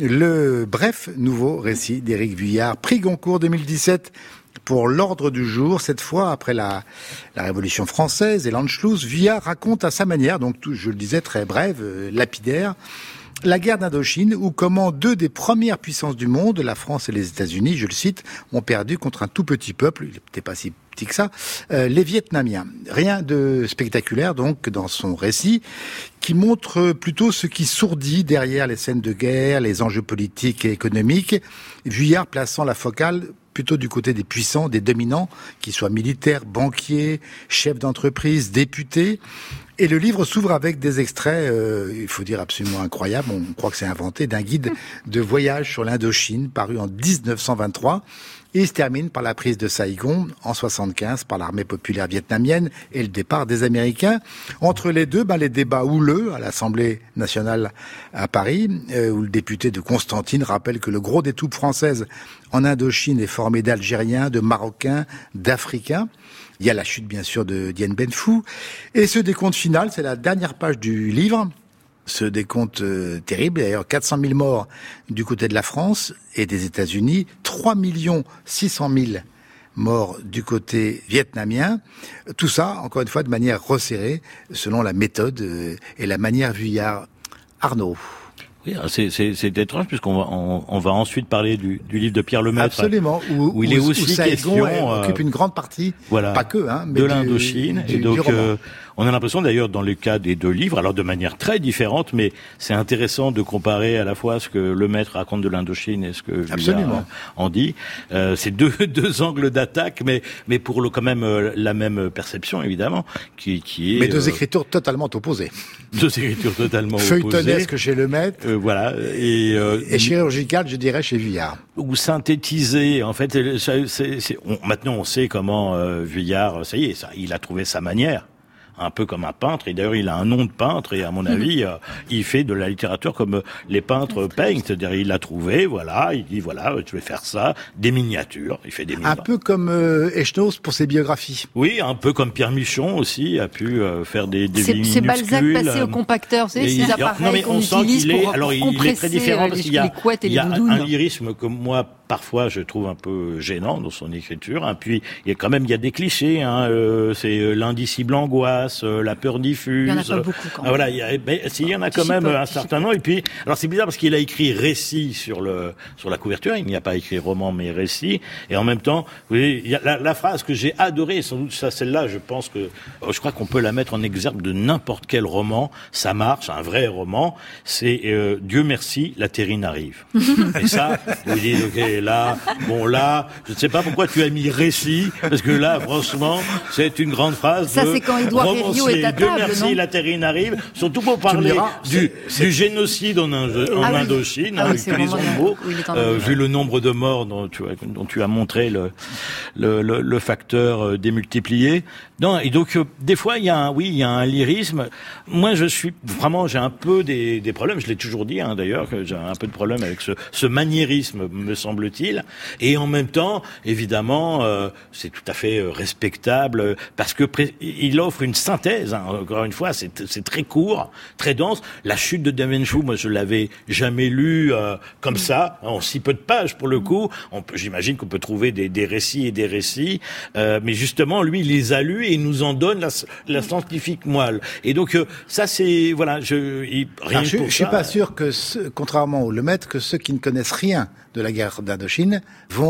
Le bref nouveau récit d'Éric Vuillard, prix Goncourt deux mille dix-sept. Pour l'ordre du jour, cette fois, après la, la Révolution française et l'Anschluss, Vuillard raconte à sa manière, donc tout, je le disais très brève, euh, lapidaire, la guerre d'Indochine, où comment deux des premières puissances du monde, la France et les États-Unis, je le cite, ont perdu contre un tout petit peuple, il n'était pas si petit que ça, euh, les Vietnamiens. Rien de spectaculaire, donc, dans son récit, qui montre plutôt ce qui sourdit derrière les scènes de guerre, les enjeux politiques et économiques, Vuillard plaçant la focale plutôt du côté des puissants, des dominants, qu'ils soient militaires, banquiers, chefs d'entreprise, députés. Et le livre s'ouvre avec des extraits, euh, il faut dire absolument incroyables, on croit que c'est inventé, d'un guide de voyage sur l'Indochine, paru en dix-neuf cent vingt-trois. Et il se termine par la prise de Saïgon en soixante-quinze par l'armée populaire vietnamienne et le départ des Américains. Entre les deux, ben, les débats houleux à l'Assemblée nationale à Paris, euh, où le député de Constantine rappelle que le gros des troupes françaises en Indochine est formé d'Algériens, de Marocains, d'Africains. Il y a la chute, bien sûr, de Dien Bien Phu. Et ce décompte final, c'est la dernière page du livre. Ce décompte euh, terrible, d'ailleurs quatre cent mille morts du côté de la France et des États-Unis, trois millions six cent mille morts du côté vietnamien. Tout ça, encore une fois, de manière resserrée, selon la méthode euh, et la manière Vuillard. Arnaud. Oui, c'est, c'est, c'est étrange puisqu'on va, on, on va ensuite parler du, du livre de Pierre Lemaitre. Absolument. Où, où il est aussi où Saïgon question, euh, occupe une grande partie, voilà, pas que, hein, mais de du, l'Indochine. Du, et donc, du roman. Euh, on a l'impression d'ailleurs dans le cas des deux livres, alors de manière très différente, mais c'est intéressant de comparer à la fois ce que Lemaitre raconte de l'Indochine et ce que Vuillard en dit. Euh, c'est deux, deux angles d'attaque, mais, mais pour le, quand même euh, la même perception évidemment, qui, qui est. Mais deux euh, écritures totalement opposées. Deux écritures totalement opposées. Feuilletonesque chez Lemaitre. Euh, voilà. Et, euh, et chirurgicale, je dirais, chez Vuillard. Ou synthétiser, en fait, c'est, c'est, c'est, on, maintenant on sait comment euh, Vuillard, ça y est, ça, il a trouvé sa manière. Un peu comme un peintre, et d'ailleurs il a un nom de peintre, et à mon avis, euh, il fait de la littérature comme les peintres peignent, c'est-à-dire il l'a trouvé, voilà, il dit voilà, je vais faire ça, des miniatures, il fait des miniatures. Un peu comme euh, Echnoz pour ses biographies. Oui, un peu comme Pierre Michon aussi a pu euh, faire des, des c'est, minuscules. C'est Balzac passé au compacteur, vous savez, ces appareils non, mais on qu'on sent utilise qu'il est, pour, alors pour il est très différent parce qu'il y a, il y a un, un lyrisme que moi parfois je trouve un peu gênant dans son écriture. Hein. Puis il y a quand même il y a des clichés. Hein. Euh, c'est l'indicible angoisse, euh, la peur diffuse. Il y en a pas beaucoup quand même. Ah, voilà, il y a, ben, si, il y en a quand même un certain nombre. Et puis alors c'est bizarre parce qu'il a écrit récit sur le sur la couverture. Il n'y a pas écrit roman mais récit. Et en même temps, vous voyez, il y a la, la phrase que j'ai adorée, sans doute ça celle-là, je pense que je crois qu'on peut la mettre en exergue de n'importe quel roman. Ça marche, un vrai roman. C'est euh, Dieu merci, la terrine arrive. Et ça, vous dites ok. Là, bon là, je ne sais pas pourquoi tu as mis récit, parce que là, franchement, c'est une grande phrase. Ça, de c'est quand Édouard Herriot est à Dieu table, merci, non la terrine arrive. Surtout pour parler diras, du, c'est, c'est... du génocide en, Indo- en ah, Indochine, oui. Ah, avec oui, tous les mots. Oui, euh, vu le nombre de morts dont tu, dont tu as montré le, le, le, le facteur euh, démultiplié. Non, et donc euh, des fois, il y a un, oui, il y a un lyrisme. Moi, je suis vraiment, j'ai un peu des, des problèmes. Je l'ai toujours dit, hein, d'ailleurs, que j'ai un peu de problème avec ce, ce maniérisme, me semble-t-il. Et en même temps, évidemment, euh, c'est tout à fait respectable parce que pré- il offre une synthèse. Hein, encore une fois, c'est, c'est très court, très dense. La chute de Dien Bien Phu, moi, je l'avais jamais lu euh, comme ça, en si peu de pages pour le coup. On peut, j'imagine qu'on peut trouver des, des récits et des récits, euh, mais justement, lui, il les a lus et il nous en donne la, la scientifique moelle. Et donc, euh, ça, c'est voilà, je il, rien Alors, je, pour je suis ça, pas sûr que, ce, contrairement au Lemaitre, que ceux qui ne connaissent rien de la guerre d'Indochine vont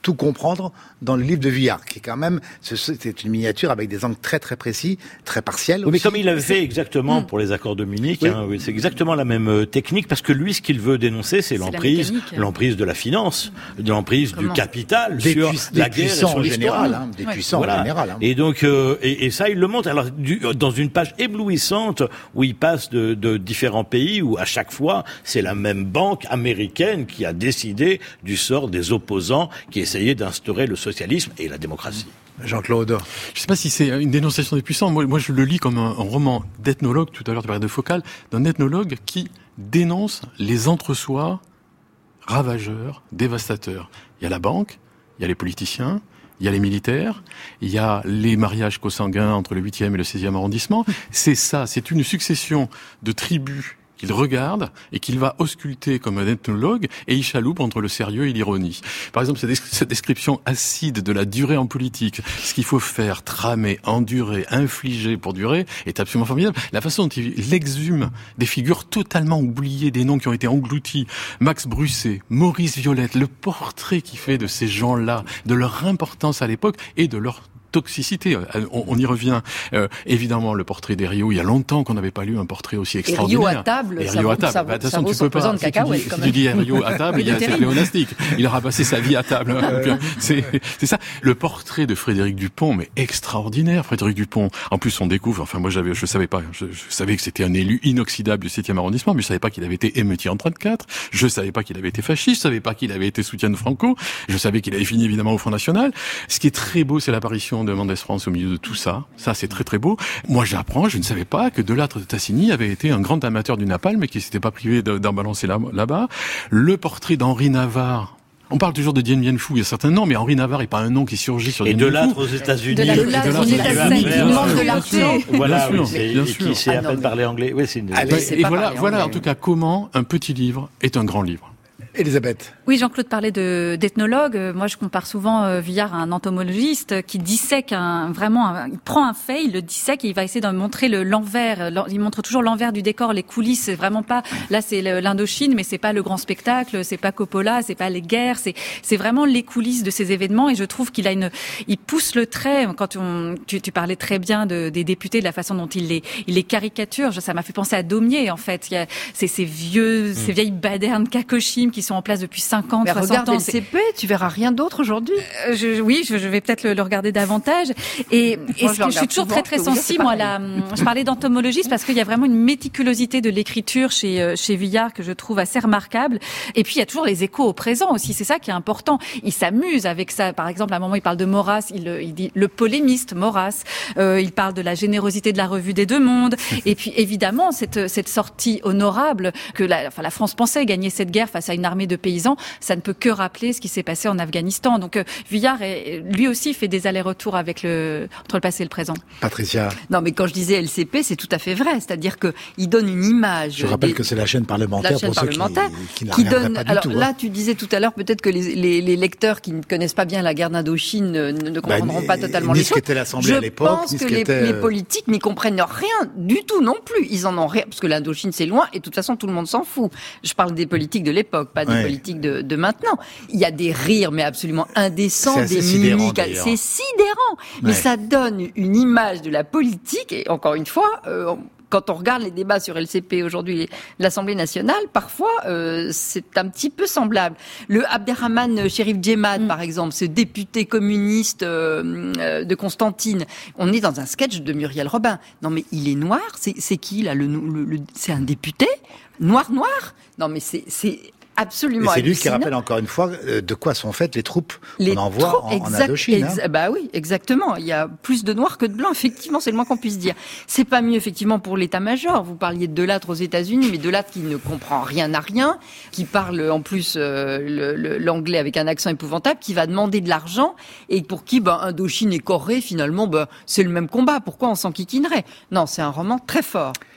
tout comprendre dans le livre de Vuillard, qui est quand même, c'est une miniature avec des angles très très précis, très partiels. Oui, mais comme il avait fait exactement mmh. pour les accords de Munich, oui. hein, c'est exactement la même technique, parce que lui, ce qu'il veut dénoncer, c'est, c'est l'emprise, l'emprise de la finance, de l'emprise Comment du capital des sur puis, la des guerre et sur en général, hein, des ouais. puissants voilà. en général. Hein. Et donc, euh, et, et ça, il le montre. Alors, du, dans une page éblouissante où il passe de, de différents pays, où à chaque fois, c'est la même banque américaine qui a décidé du sort des opposants qui essayaient d'instaurer le socialisme et la démocratie. Jean-Claude. Je ne sais pas si c'est une dénonciation des puissants. Moi, moi je le lis comme un, un roman d'ethnologue. Tout à l'heure, tu parlais de Focal, d'un ethnologue qui dénonce les entre-soi ravageurs, dévastateurs. Il y a la banque, il y a les politiciens, il y a les militaires, il y a les mariages consanguins entre le huitième et le seizième arrondissement. C'est ça, c'est une succession de tribus qu'il regarde et qu'il va ausculter comme un ethnologue, et il chaloupe entre le sérieux et l'ironie. Par exemple, cette description acide de la durée en politique, ce qu'il faut faire, tramer, endurer, infliger pour durer, est absolument formidable. La façon dont il exhume des figures totalement oubliées, des noms qui ont été engloutis, Max Brusset, Maurice Violette, le portrait qu'il fait de ces gens-là, de leur importance à l'époque et de leur toxicité, on, on y revient. Euh, évidemment, le portrait d'Herriot, il y a longtemps qu'on n'avait pas lu un portrait aussi extraordinaire. Herriot à table, Herriot à table. Ça, bah, de toute façon, tu peux pas. Si tu dis, si tu dis Herriot à table, il y a c'est pléonastique. Il aura passé sa vie à table. Donc, c'est, c'est ça. Le portrait de Frédéric Dupont, mais extraordinaire. Frédéric Dupont. En plus, on découvre. Enfin, moi, j'avais, je savais pas. Je, je savais que c'était un élu inoxydable du septième arrondissement, mais je savais pas qu'il avait été émeutier en trente-quatre. Je savais pas qu'il avait été fasciste. Je savais pas qu'il avait été soutien de Franco. Je savais qu'il avait fini évidemment au Front National. Ce qui est très beau, c'est l'apparition de Mendès France au milieu de tout ça. Ça, c'est très très beau. Moi, j'apprends, je ne savais pas que Delattre de Tassigny avait été un grand amateur du napalm, mais qui s'était pas privé d'en balancer là, là-bas. Le portrait d'Henri Navarre. On parle toujours de Dien Bien Phu, il y a certains noms, mais Henri Navarre n'est pas un nom qui surgit sur Dien Bien Phu. Et Delattre aux États-Unis. De Delattre aux États-Unis, qui manque de l'argent. Voilà, bien oui, sûr, c'est, bien et sûr. qui sait ah à peine mais... parler anglais. Oui, c'est une... Allez, et voilà, voilà en tout cas comment un petit livre est un grand livre. Elisabeth. Oui, Jean-Claude parlait de, d'ethnologue. Moi, je compare souvent euh, Vuillard à un entomologiste qui dissèque un, vraiment, un, il prend un fait, il le dissèque et il va essayer d'en montrer le, l'envers. Il montre toujours l'envers du décor, les coulisses. C'est vraiment pas, là, c'est l'Indochine, mais c'est pas le grand spectacle, c'est pas Coppola, c'est pas les guerres, c'est, c'est vraiment les coulisses de ces événements. Et je trouve qu'il a une, il pousse le trait. Quand on, tu, tu parlais très bien de, des députés, de la façon dont il les, il les caricature. Ça m'a fait penser à Daumier, en fait. Il y a, c'est ces vieux, mmh. ces vieilles badernes cacochimes qui sont en place depuis cinquante, mais soixante regarde ans. L C P, tu verras rien d'autre aujourd'hui. Euh, je, oui, je, je vais peut-être le, le regarder davantage. Et, moi, et je, je, je suis toujours très très sensible, moi, la, je parlais d'entomologiste parce qu'il y a vraiment une méticulosité de l'écriture chez chez Vuillard que je trouve assez remarquable. Et puis il y a toujours les échos au présent aussi. C'est ça qui est important. Il s'amuse avec ça. Par exemple, à un moment, il parle de Maurras. Il, il dit le polémiste Maurras. Euh, il parle de la générosité de la Revue des Deux Mondes. Et puis évidemment cette cette sortie honorable que la, enfin la France pensait gagner cette guerre face à une armée de paysans. Ça ne peut que rappeler ce qui s'est passé en Afghanistan. Donc euh, Vuillard, est, lui aussi, fait des allers-retours avec le, entre le passé et le présent. Patricia. Non, mais quand je disais L C P, c'est tout à fait vrai. C'est-à-dire que il donne une image. Je rappelle des... que c'est la chaîne parlementaire la chaîne pour parlementaire ceux qui, qui, qui donne. pas du Alors tout, là, hein. tu disais tout à l'heure peut-être que les, les, les lecteurs qui ne connaissent pas bien la guerre d'Indochine ne, ne comprendront bah, pas totalement ni les ce choses. qu'était l'Assemblée à l'époque. Je pense ni ce que les, qu'était... les politiques n'y comprennent rien du tout non plus. Ils en ont rien parce que l'Indochine c'est loin et de toute façon tout le monde s'en fout. Je parle des politiques de l'époque, pas des ouais. politiques de, de maintenant. Il y a des rires mais absolument indécents, des mimiques. C'est sidérant, mais ouais. ça donne une image de la politique et encore une fois. Euh, Quand on regarde les débats sur L C P aujourd'hui, l'Assemblée nationale, parfois, euh, c'est un petit peu semblable. Le Abderrahmane Cherif Djemad, mmh. par exemple, ce député communiste euh, euh, de Constantine, on est dans un sketch de Muriel Robin. Non, mais il est noir. C'est, c'est qui là le, le, le, c'est un député noir noir. Non, mais c'est, c'est absolument. Et c'est lui hallucinant. qui rappelle encore une fois de quoi sont faites les troupes les qu'on envoie trop, en, exact, en Indochine. Hein. Exa- bah oui, exactement. Il y a plus de noirs que de blancs. Effectivement, c'est le moins qu'on puisse dire. C'est pas mieux effectivement pour l'état-major. Vous parliez de Delattre aux États-Unis, mais Delattre qui ne comprend rien à rien, qui parle en plus euh, le, le, l'anglais avec un accent épouvantable, qui va demander de l'argent et pour qui, ben, Indochine et Corée finalement, ben, c'est le même combat. Pourquoi on s'enquiquinerait ? Non, c'est un roman très fort.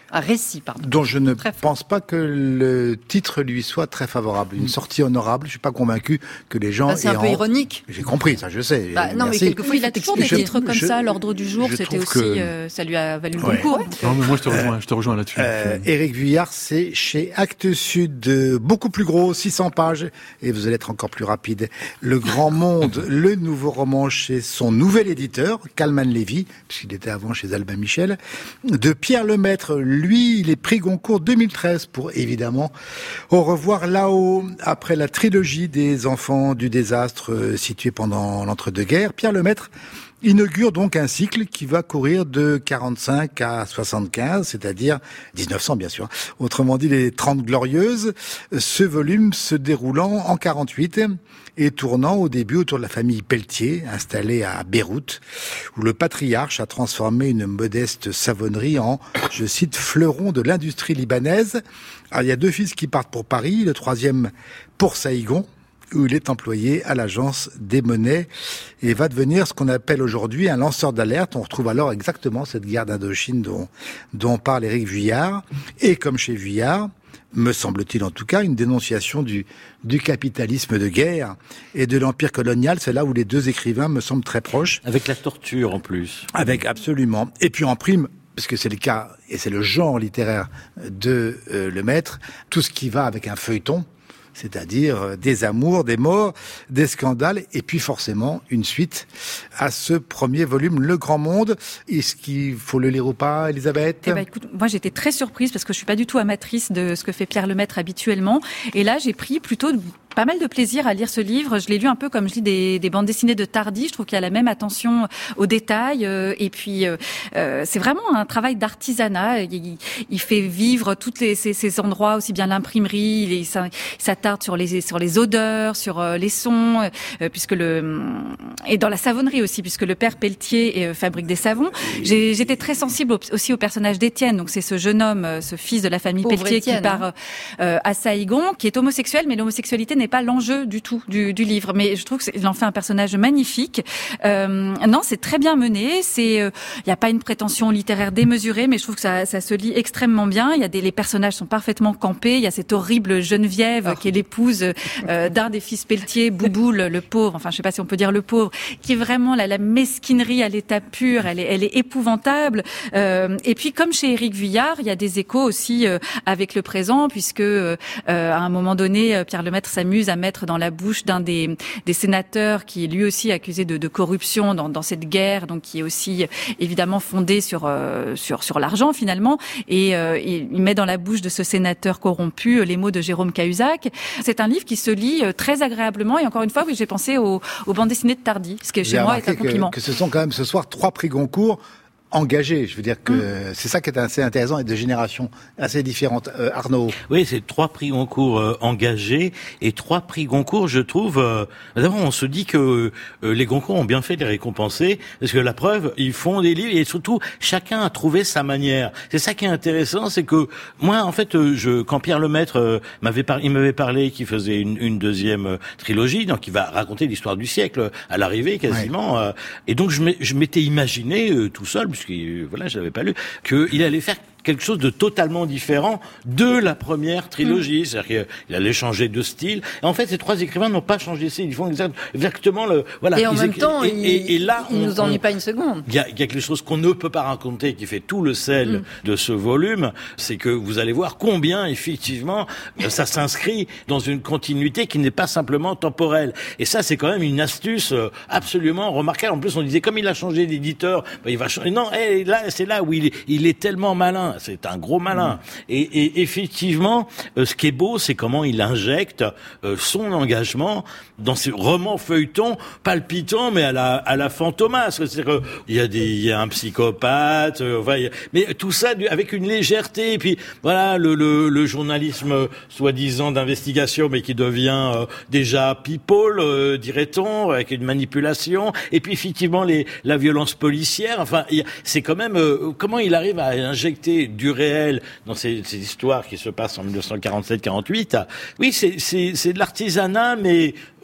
Un récit, pardon. Dont je ne pense pas que le titre lui soit très favorable. Une sortie honorable, je suis pas convaincu que les gens... Bah, c'est un peu en... ironique. J'ai compris, ça je sais. Bah, non, mais quelquefois, il a toujours des titres comme je, ça à l'ordre du jour, c'était aussi... Que... Euh, ça lui a valu le ouais. concours. Non, mais moi je te rejoins, euh, je te rejoins là-dessus. Euh, Éric Vuillard, c'est chez Actes Sud, beaucoup plus gros, six cents pages, et vous allez être encore plus rapide. Le Grand Monde, le nouveau roman chez son nouvel éditeur, Calman Lévy, puisqu'il était avant chez Albin Michel, de Pierre Lemaître. Lui, il est prix Goncourt deux mille treize pour, évidemment, Au revoir là-haut. Après la trilogie des enfants du désastre euh, située pendant l'entre-deux-guerres, Pierre Lemaître inaugure donc un cycle qui va courir de quarante-cinq à soixante-quinze, c'est-à-dire dix-neuf cents bien sûr. Autrement dit, les Trente Glorieuses. Ce volume se déroulant en quarante-huit et tournant au début autour de la famille Pelletier, installée à Beyrouth, où le patriarche a transformé une modeste savonnerie en, je cite, fleuron de l'industrie libanaise. Alors, il y a deux fils qui partent pour Paris, le troisième pour Saïgon, où il est employé à l'agence des monnaies et va devenir ce qu'on appelle aujourd'hui un lanceur d'alerte. On retrouve alors exactement cette guerre d'Indochine dont, dont parle Éric Vuillard. Et comme chez Vuillard, me semble-t-il en tout cas, une dénonciation du, du capitalisme de guerre et de l'empire colonial. C'est là où les deux écrivains me semblent très proches. Avec la torture en plus. Avec, absolument. Et puis en prime, parce que c'est le cas, et c'est le genre littéraire de euh, Lemaître, tout ce qui va avec un feuilleton, c'est-à-dire des amours, des morts, des scandales, et puis forcément une suite à ce premier volume, Le Grand Monde. Est-ce qu'il faut le lire ou pas, Elisabeth ? Eh ben, écoute, moi j'étais très surprise parce que je suis pas du tout amatrice de ce que fait Pierre Lemaître habituellement, et là j'ai pris plutôt pas mal de plaisir à lire ce livre. Je l'ai lu un peu comme je lis des, des bandes dessinées de Tardy. Je trouve qu'il y a la même attention aux détails. Euh, et puis, euh, euh, c'est vraiment un travail d'artisanat. Il, il fait vivre tous ces, ces endroits, aussi bien l'imprimerie. Il, il s'attarde sur les, sur les odeurs, sur euh, les sons, euh, puisque le et dans la savonnerie aussi, puisque le père Pelletier euh, fabrique des savons. J'ai, j'étais très sensible au, aussi au personnage d'Étienne. Donc, c'est ce jeune homme, ce fils de la famille Pauvre Pelletier Étienne, qui part hein. euh, à Saïgon, qui est homosexuel, mais l'homosexualité n'est pas l'enjeu du tout du, du livre, mais je trouve qu'il en fait un personnage magnifique. Euh, non, c'est très bien mené. C'est, il euh, n'y a pas une prétention littéraire démesurée, mais je trouve que ça, ça se lit extrêmement bien. Il y a des, les personnages sont parfaitement campés. Il y a cette horrible Geneviève oh. qui est l'épouse euh, d'un des fils Pelletier, Bouboule, le pauvre. Enfin, je sais pas si on peut dire le pauvre, qui est vraiment la, la mesquinerie à l'état pur. Elle est, elle est épouvantable. Euh, et puis, comme chez Éric Vuillard, il y a des échos aussi euh, avec le présent, puisque euh, à un moment donné, Pierre Lemaître s'amuse à mettre dans la bouche d'un des, des sénateurs qui est lui aussi accusé de, de corruption dans, dans cette guerre, donc qui est aussi évidemment fondée sur euh, sur sur l'argent finalement, et euh, il met dans la bouche de ce sénateur corrompu les mots de Jérôme Cahuzac. C'est un livre qui se lit très agréablement, et encore une fois, oui, j'ai pensé aux, aux bandes dessinées de Tardy, ce qui chez moi est un compliment. Que, que ce sont quand même ce soir trois prix Goncourt engagé. Je veux dire que mmh. c'est ça qui est assez intéressant et de générations assez différentes. Euh, Arnaud. Oui, c'est trois prix Goncourt euh, engagés et trois prix Goncourt, je trouve. Euh, d'abord, on se dit que euh, les Goncourt ont bien fait de les récompenser parce que la preuve, ils font des livres et surtout chacun a trouvé sa manière. C'est ça qui est intéressant, c'est que moi, en fait, euh, je quand Pierre Lemaître euh, m'avait par, il m'avait parlé qu'il faisait une, une deuxième euh, trilogie, donc il va raconter l'histoire du siècle à l'arrivée quasiment. Ouais. Euh, et donc je, je m'étais imaginé euh, tout seul, puisque voilà, je l'avais pas lu, qu'il allait faire quelque chose de totalement différent de la première trilogie. Mmh. C'est-à-dire qu'il allait changer de style. Et en fait, ces trois écrivains n'ont pas changé de style. Ils font exactement le... Voilà. Et en même écrit... temps, et, il, et, et là, il on, nous ennuie pas une seconde. Il y a, il y a quelque chose qu'on ne peut pas raconter qui fait tout le sel mmh. de ce volume. C'est que vous allez voir combien, effectivement, ça s'inscrit dans une continuité qui n'est pas simplement temporelle. Et ça, c'est quand même une astuce absolument remarquable. En plus, on disait, comme il a changé d'éditeur, ben, il va changer. Non, et là, c'est là où il est, il est tellement malin. C'est un gros malin. Mmh. Et, et effectivement, euh, ce qui est beau, c'est comment il injecte euh, son engagement dans ces romans feuilletons palpitants, mais à la à la Fantomas. C'est-à-dire qu'il y a des, il y a un psychopathe, euh, enfin, il y a, mais tout ça avec une légèreté. Et puis voilà, le le, le journalisme soi-disant d'investigation, mais qui devient euh, déjà people, euh, dirait-on, avec une manipulation. Et puis effectivement, les la violence policière. Enfin, il y a, c'est quand même euh, comment il arrive à injecter du réel dans ces, ces histoires qui se passent en dix-neuf cent quarante-sept quarante-huit. Oui, c'est, c'est, c'est de l'artisanat, mais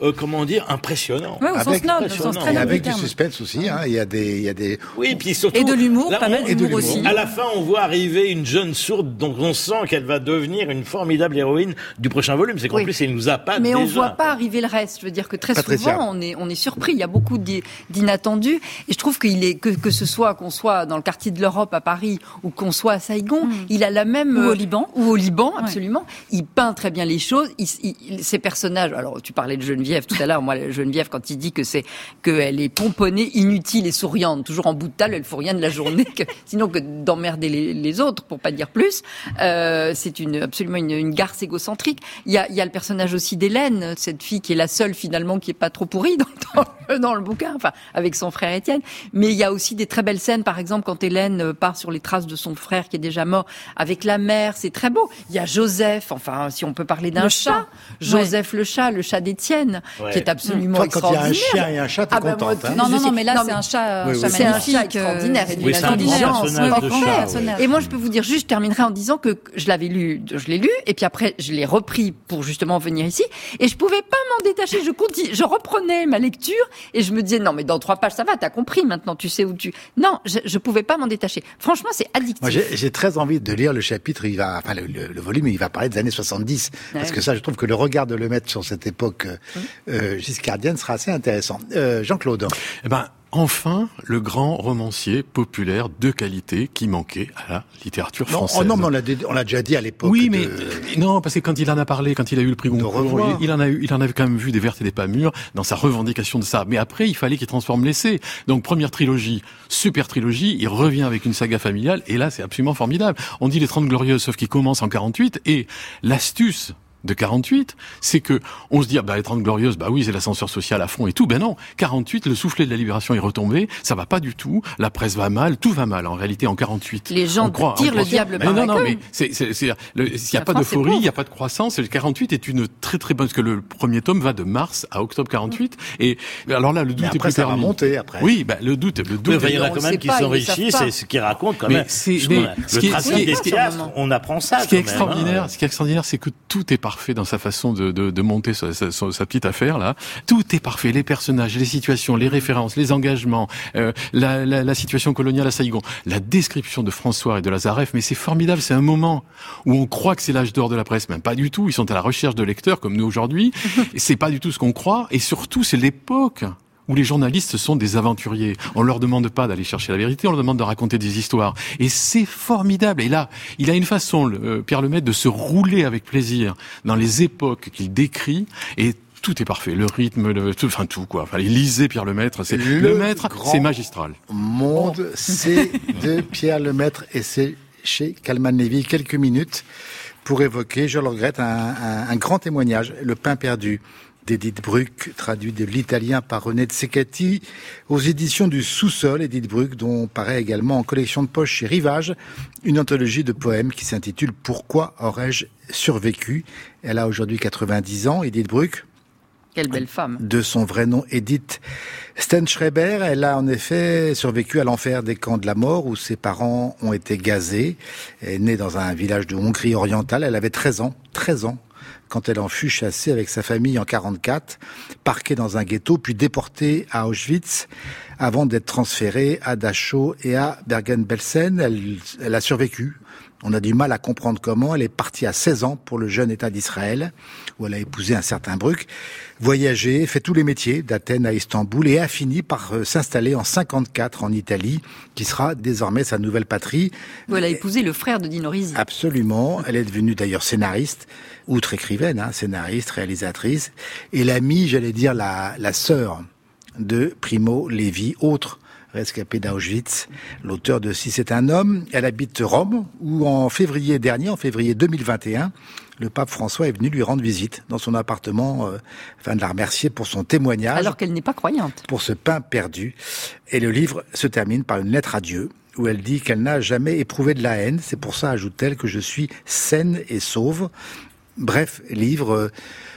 euh, comment dire, impressionnant. Ouais, au Avec- sens noble, au sens très Et noble avec du du terme. suspense aussi, hein. Il y a des, il y a des. Oui, puis surtout... Et de l'humour, là, pas mal on- et de d'humour l'humour. aussi. À la fin, on voit arriver une jeune sourde dont on sent qu'elle va devenir une formidable héroïne du prochain volume. C'est qu'en Oui. plus, il nous a pas Mais déjà. on voit pas arriver le reste. Je veux dire que très Patricia. souvent, on est, on est surpris. Il y a beaucoup d'i- d'inattendus. Et je trouve qu'il est, que, que ce soit, qu'on soit dans le quartier de l'Europe à Paris ou qu'on soit à Saigon, Mm. il a la même. Ou au euh, Liban. Ou au Liban, Ouais. absolument. Il peint très bien les choses. Il, il- ses personnages. Alors, tu parlais de Geneviève tout à l'heure. Moi, Geneviève, quand il dit que c'est, qu'elle est pomponnée, inutile et souriante, toujours en bout de table, elle faut rien de la journée, que, sinon que d'emmerder les, les autres, pour pas dire plus. Euh, c'est une, absolument une, une garce égocentrique. Il y a, il y a le personnage aussi d'Hélène, cette fille qui est la seule finalement qui est pas trop pourrie dans, dans, le, dans le bouquin, enfin avec son frère Étienne. Mais il y a aussi des très belles scènes, par exemple quand Hélène part sur les traces de son frère qui est déjà mort avec la mère, c'est très beau. Il y a Joseph, enfin si on peut parler d'un Le chat, chat. Joseph le chat, le chat d'Étienne, Ouais. qui est absolument Toi, quand il y a un extraordinaire. chien et un chat, t'es Ah ben, moi, contente. hein. Non, non, Je non, sais- mais là, non, c'est mais- un chat, Oui, un oui. chat C'est un magnifique. chat extraordinaire et euh, d'une Oui, c'est un grand intelligence personnage de incroyable. chat. personnage. Et moi, je peux vous dire, juste, je terminerai en disant que je l'avais lu, je l'ai lu, et puis après, je l'ai repris pour justement venir ici, et je pouvais pas m'en détacher. Je continue, je reprenais ma lecture, et je me disais, non, mais dans trois pages, ça va, t'as compris, maintenant, tu sais où tu... Non, je, je pouvais pas m'en détacher. Franchement, c'est addictif. Moi, j'ai, j'ai très envie de lire le chapitre, il va, enfin, le, le, le volume, il va parler des années soixante-dix. Parce Ouais. que ça, je trouve que le regard de le mettre sur cette époque euh, euh, giscardienne sera assez intéressant. Euh, Jean-Claude. Eh ben, enfin, le grand romancier populaire de qualité qui manquait à la littérature Non, française. oh non, mais on l'a, dé- on l'a déjà dit à l'époque. Oui, de- mais euh, non, parce que quand il en a parlé, quand il a eu le prix Goncourt, revoir. il, il en a eu, il en avait quand même vu des vertes et des pas mûres dans sa revendication de ça. Mais après, il fallait qu'il transforme l'essai. Donc première trilogie, super trilogie, il revient avec une saga familiale, et là, c'est absolument formidable. On dit les Trente Glorieuses, sauf qu'il commence en quarante-huit, et l'astuce de quarante-huit, c'est que on se dit ah bah les Trente Glorieuses, bah oui, c'est l'ascenseur social à fond et tout. Ben non, quarante-huit, le soufflet de la libération est retombé, ça va pas du tout, la presse va mal, tout va mal en réalité en quarante-huit. Les gens On croit, tirent on le croit- diable Mais par non la non, queue. mais c'est c'est c'est le- il y a La pas France est d'euphorie, il y a pauvre. pas de croissance, le quarante-huit est une très très bonne parce que le premier tome va de mars à octobre quarante-huit et alors là le doute Mais est après, plus ça va permis. monter, après. Oui, bah le doute, le Oui, doute. enfin, il y en a on quand le même sait qui pas, ils le savent s'enrichissent, pas. et ce qu'ils racontent quand Mais même. c'est- Ce mais qu'on a- ce le qui est- trafic ce qui est- des ce qui est- théâtres, on apprend ça. Ce qui est quand même, extraordinaire, hein. ce qui est extraordinaire, c'est que tout est parfait dans sa façon de, de, de monter sa, sa, sa- sa petite affaire là. Tout est parfait, les personnages, les situations, les références, les engagements, euh, la, la, la situation coloniale à Saïgon, la description de François et de Lazareff. Mais c'est formidable, c'est un moment où on croit que c'est l'âge d'or de la presse, même pas du tout. Ils sont à la recherche de lecteurs comme nous aujourd'hui. Et c'est pas du tout ce qu'on croit. Et surtout, c'est l'époque où les journalistes sont des aventuriers. On leur demande pas d'aller chercher la vérité, on leur demande de raconter des histoires. Et c'est formidable. Et là, il a une façon, le- euh, Pierre Lemaitre, de se rouler avec plaisir dans les époques qu'il décrit. Et tout est parfait. Le rythme, le, tout, enfin tout, quoi. Enfin, lisez Pierre Lemaitre. C'est, Le le maître, grand- c'est magistral. Monde, c'est de Pierre Lemaitre et c'est chez Calman Lévy. Quelques minutes pour évoquer, je le regrette, un, un, un grand témoignage, Le pain perdu, d'Edith Bruck, traduit de l'italien par René de Secati, aux éditions du Sous-sol. Edith Bruck, dont paraît également en collection de poche chez Rivage, une anthologie de poèmes qui s'intitule « Pourquoi aurais-je survécu ?» Elle a aujourd'hui quatre-vingt-dix ans, Edith Bruck. Quelle belle femme. De son vrai nom, Edith Stenschreiber. Elle a en effet survécu à l'enfer des camps de la mort où ses parents ont été gazés. Elle est née dans un village de Hongrie orientale. Elle avait treize ans, treize ans, quand elle en fut chassée avec sa famille en quarante-quatre, parquée dans un ghetto, puis déportée à Auschwitz, avant d'être transférée à Dachau et à Bergen-Belsen. Elle, elle a survécu. On a du mal à comprendre comment. Elle est partie à seize ans pour le jeune État d'Israël, où elle a épousé un certain Bruck, voyagé, fait tous les métiers d'Athènes à Istanbul et a fini par euh, s'installer en cinquante-quatre en Italie, qui sera désormais sa nouvelle patrie. Où elle a épousé le frère de Dino Risi. Absolument. Elle est devenue d'ailleurs scénariste, outre écrivaine, hein, scénariste, réalisatrice, et l'amie, j'allais dire la, la sœur de Primo Levi, autre rescapé d'Auschwitz, l'auteur de Si c'est un homme. Elle habite Rome, où en février dernier, en février deux mille vingt et un, le pape François est venu lui rendre visite dans son appartement, euh, afin de la remercier pour son témoignage, Alors qu'elle n'est pas croyante. pour ce pain perdu. Et le livre se termine par une lettre à Dieu, où elle dit qu'elle n'a jamais éprouvé de la haine. C'est pour ça, ajoute-t-elle, que je suis saine et sauve. Bref, livre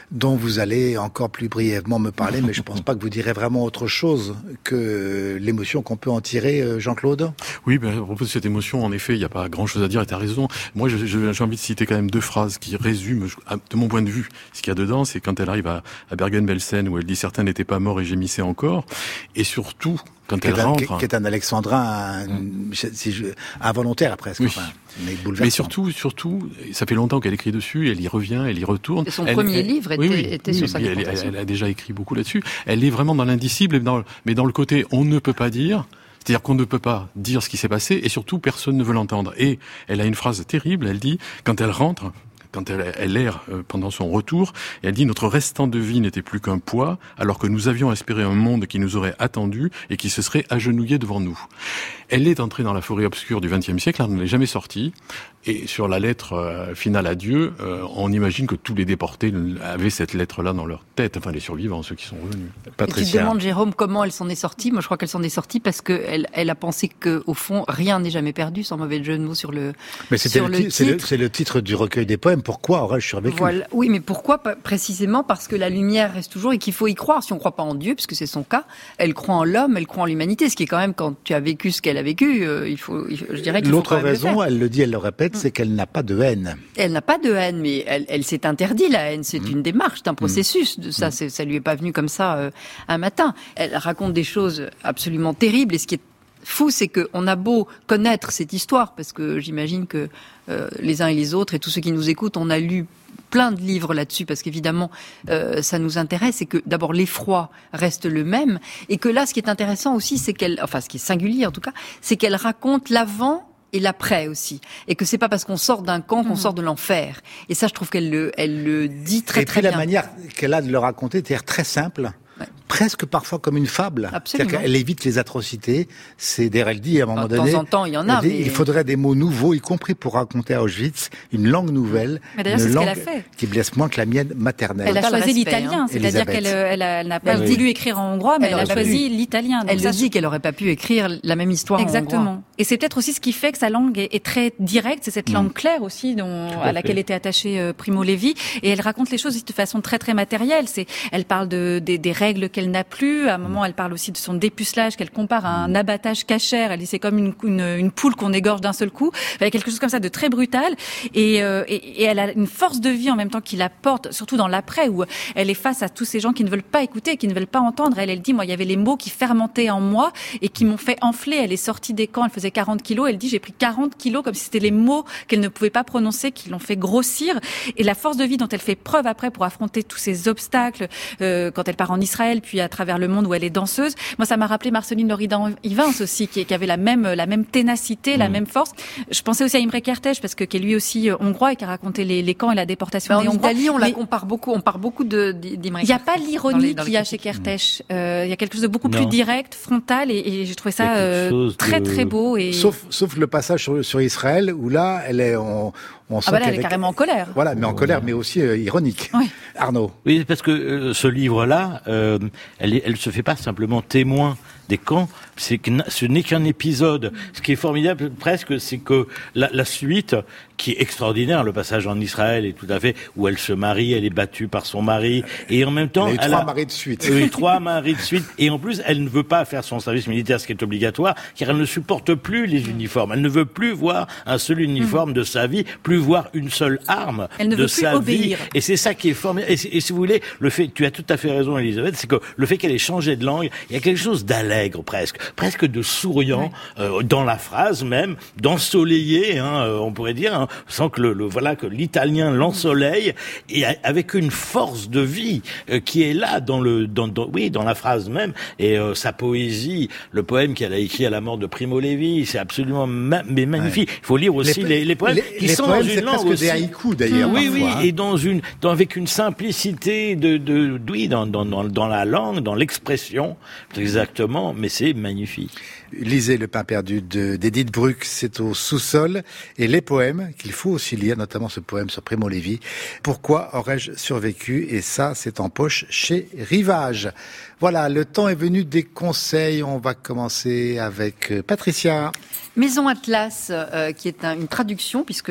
dont vous allez encore plus brièvement me parler, mais je ne pense pas que vous direz vraiment autre chose que l'émotion qu'on peut en tirer, Jean-Claude. Oui, ben, à propos de cette émotion, en effet, il n'y a pas grand-chose à dire, et tu as raison. Moi, je, je, j'ai envie de citer quand même deux phrases qui résument, de mon point de vue, ce qu'il y a dedans. C'est quand elle arrive à, à Bergen-Belsen, où elle dit « Certains n'étaient pas morts et gémissaient encore », et surtout, quand qui elle un, rentre... Qui est un alexandrin un, mmh. si je, involontaire presque, oui. enfin, mais bouleversant. Mais surtout, surtout, ça fait longtemps qu'elle écrit dessus, elle y revient, elle y retourne. Et son elle, premier elle, livre était, oui, oui, était oui, sur sa elle, elle, elle a déjà écrit beaucoup là-dessus. Elle est vraiment dans l'indicible, mais dans, mais dans le côté « on ne peut pas dire », c'est-à-dire qu'on ne peut pas dire ce qui s'est passé, et surtout, personne ne veut l'entendre. Et elle a une phrase terrible, elle dit, quand elle rentre... quand elle, elle erre pendant son retour, et elle dit « Notre restant de vie n'était plus qu'un poids, alors que nous avions espéré un monde qui nous aurait attendus et qui se serait agenouillé devant nous. » Elle est entrée dans la forêt obscure du vingtième siècle, elle n'en est jamais sortie, et sur la lettre euh, finale à Dieu, euh, on imagine que tous les déportés avaient cette lettre-là dans leur tête, enfin les survivants, ceux qui sont revenus. Patricia. Et tu te demandes, Jérôme, comment elle s'en est sortie. Moi, je crois qu'elle s'en est sortie parce qu'elle elle a pensé qu'au fond, rien n'est jamais perdu, sans mauvais jeu de mots sur le Mais c'était sur le, le c'est, titre. le, c'est le titre du recueil des poèmes. Pourquoi aurais-je survécu ? Voilà. Oui, mais pourquoi ? Précisément parce que la lumière reste toujours et qu'il faut y croire. Si on ne croit pas en Dieu, puisque c'est son cas, elle croit en l'homme, elle croit en l'humanité. Ce qui est quand même, quand tu as vécu ce qu'elle a vécu, euh, il faut, il faut, je dirais qu'il L'autre faut quand même raison, le faire. elle le dit, elle le répète, mmh. c'est qu'elle n'a pas de haine. Elle n'a pas de haine, mais elle, elle s'est interdit la haine. C'est mmh. une démarche, c'est un processus. De ça, mmh. c'est, ça lui est pas venu comme ça euh, un matin. Elle raconte des choses absolument terribles. Et ce qui est fou, c'est qu'on a beau connaître cette histoire, parce que j'imagine que euh, les uns et les autres, et tous ceux qui nous écoutent, on a lu plein de livres là-dessus, parce qu'évidemment, euh, ça nous intéresse, et que d'abord l'effroi reste le même, et que là, ce qui est intéressant aussi, c'est qu'elle, enfin, ce qui est singulier en tout cas, c'est qu'elle raconte l'avant et l'après aussi, et que c'est pas parce qu'on sort d'un camp qu'on mmh. sort de l'enfer. Et ça, je trouve qu'elle le, elle le dit très et très bien. bien. Et puis la manière qu'elle a de le raconter, c'est très simple. Ouais. Presque parfois comme une fable. Absolument. C'est-à-dire qu'elle évite les atrocités. C'est d'ailleurs, elle dit à un moment de donné. De temps en temps, il y en a. Dit, mais... Il faudrait des mots nouveaux, y compris pour raconter à Auschwitz une langue nouvelle. Mais d'ailleurs, une c'est langue ce qu'elle a fait. Qui blesse moins que la mienne maternelle. Elle a choisi respect, l'italien, hein. c'est-à-dire qu'elle elle a, elle n'a pas elle voulu dit. écrire en hongrois, mais elle, elle a choisi pu. l'italien. Donc elle ça, le dit qu'elle n'aurait pas pu écrire la même histoire Exactement. en hongrois. Et c'est peut-être aussi ce qui fait que sa langue est, est très directe, c'est cette mmh. langue claire aussi dont, à, à laquelle était attaché euh, Primo Levi. Et elle raconte les choses de façon très très matérielle. C'est, elle parle de, des, des règles qu'elle n'a plus. À un moment, elle parle aussi de son dépucelage qu'elle compare à un abattage cachère. Elle dit c'est comme une, une, une poule qu'on égorge d'un seul coup. Il y a quelque chose comme ça de très brutal. Et, euh, et, et elle a une force de vie en même temps qui la porte, surtout dans l'après où elle est face à tous ces gens qui ne veulent pas écouter, qui ne veulent pas entendre. Elle, elle dit, moi, il y avait les mots qui fermentaient en moi et qui m'ont fait enfler. Elle est sortie des camps, elle faisait quarante kilos. Elle dit, j'ai pris quarante kilos comme si c'était les mots qu'elle ne pouvait pas prononcer, qui l'ont fait grossir. Et la force de vie dont elle fait preuve après pour affronter tous ces obstacles, euh, quand elle part en Israël, puis à travers le monde où elle est danseuse. Moi, ça m'a rappelé Marceline Loridan-Ivens aussi, qui, qui avait la même, la même ténacité, mmh. la même force. Je pensais aussi à Imre Kertész, parce que, qui est lui aussi hongrois et qui a raconté les, les camps et la déportation des Hongrois. En Italie, on la compare beaucoup, on parle beaucoup de, d'Imre Kertész. Il n'y a pas l'ironie qu'il y a chez Kertész. Euh, il y a quelque chose de beaucoup non. plus direct, frontal, et, et j'ai trouvé ça euh, très, de... très beau. Et... Sauf, sauf le passage sur, sur Israël, où là, elle est, on, on sent ah bah là, qu'elle elle est carrément en colère. Voilà, mais en colère, mais aussi euh, ironique. Oui. Arnaud. Oui, parce que euh, ce livre-là, euh, elle, elle se fait pas simplement témoin des camps, c'est que ce n'est qu'un épisode. Ce qui est formidable presque, c'est que la, la suite, qui est extraordinaire, le passage en Israël est tout à fait, où elle se marie, elle est battue par son mari, et en même temps... Elle a eu elle trois a, maris de suite. Oui, trois maris de suite, et en plus, elle ne veut pas faire son service militaire, ce qui est obligatoire, car elle ne supporte plus les uniformes. Elle ne veut plus voir un seul uniforme mmh. de sa vie, plus voir une seule arme elle ne de veut sa plus obéir. vie. Et c'est ça qui est formidable. Et, et si vous voulez, le fait, tu as tout à fait raison, Elisabeth, c'est que le fait qu'elle ait changé de langue, il y a quelque chose d'allègre presque, presque de souriant, ouais. euh, dans la phrase même, d'ensoleillé, hein, euh, on pourrait dire, hein, sans que le, le voilà que l'italien l'ensoleille, et a, avec une force de vie euh, qui est là dans le, dans, dans, oui, dans la phrase même, et euh, sa poésie, le poème qu'elle a écrit à la mort de Primo Levi, c'est absolument ma- mais magnifique. Ouais. Il faut lire aussi les, les, les poèmes les, qui les sont poèmes, dans une c'est langue presque aussi. Des haïkus d'ailleurs. Oui, parfois, oui, hein. et dans une, dans, avec une simplicité de, de, oui, dans, dans, dans, dans la langue, dans l'expression, exactement, mais c'est magnifique. Lisez Le pain perdu de, d'Édith Bruck, c'est au sous-sol. Et les poèmes qu'il faut aussi lire, notamment ce poème sur Primo Levi. Pourquoi aurais-je survécu? Et ça, c'est en poche chez Rivage. Voilà, le temps est venu des conseils. On va commencer avec Patricia. Maison Atlas, euh, qui est un, une traduction, puisque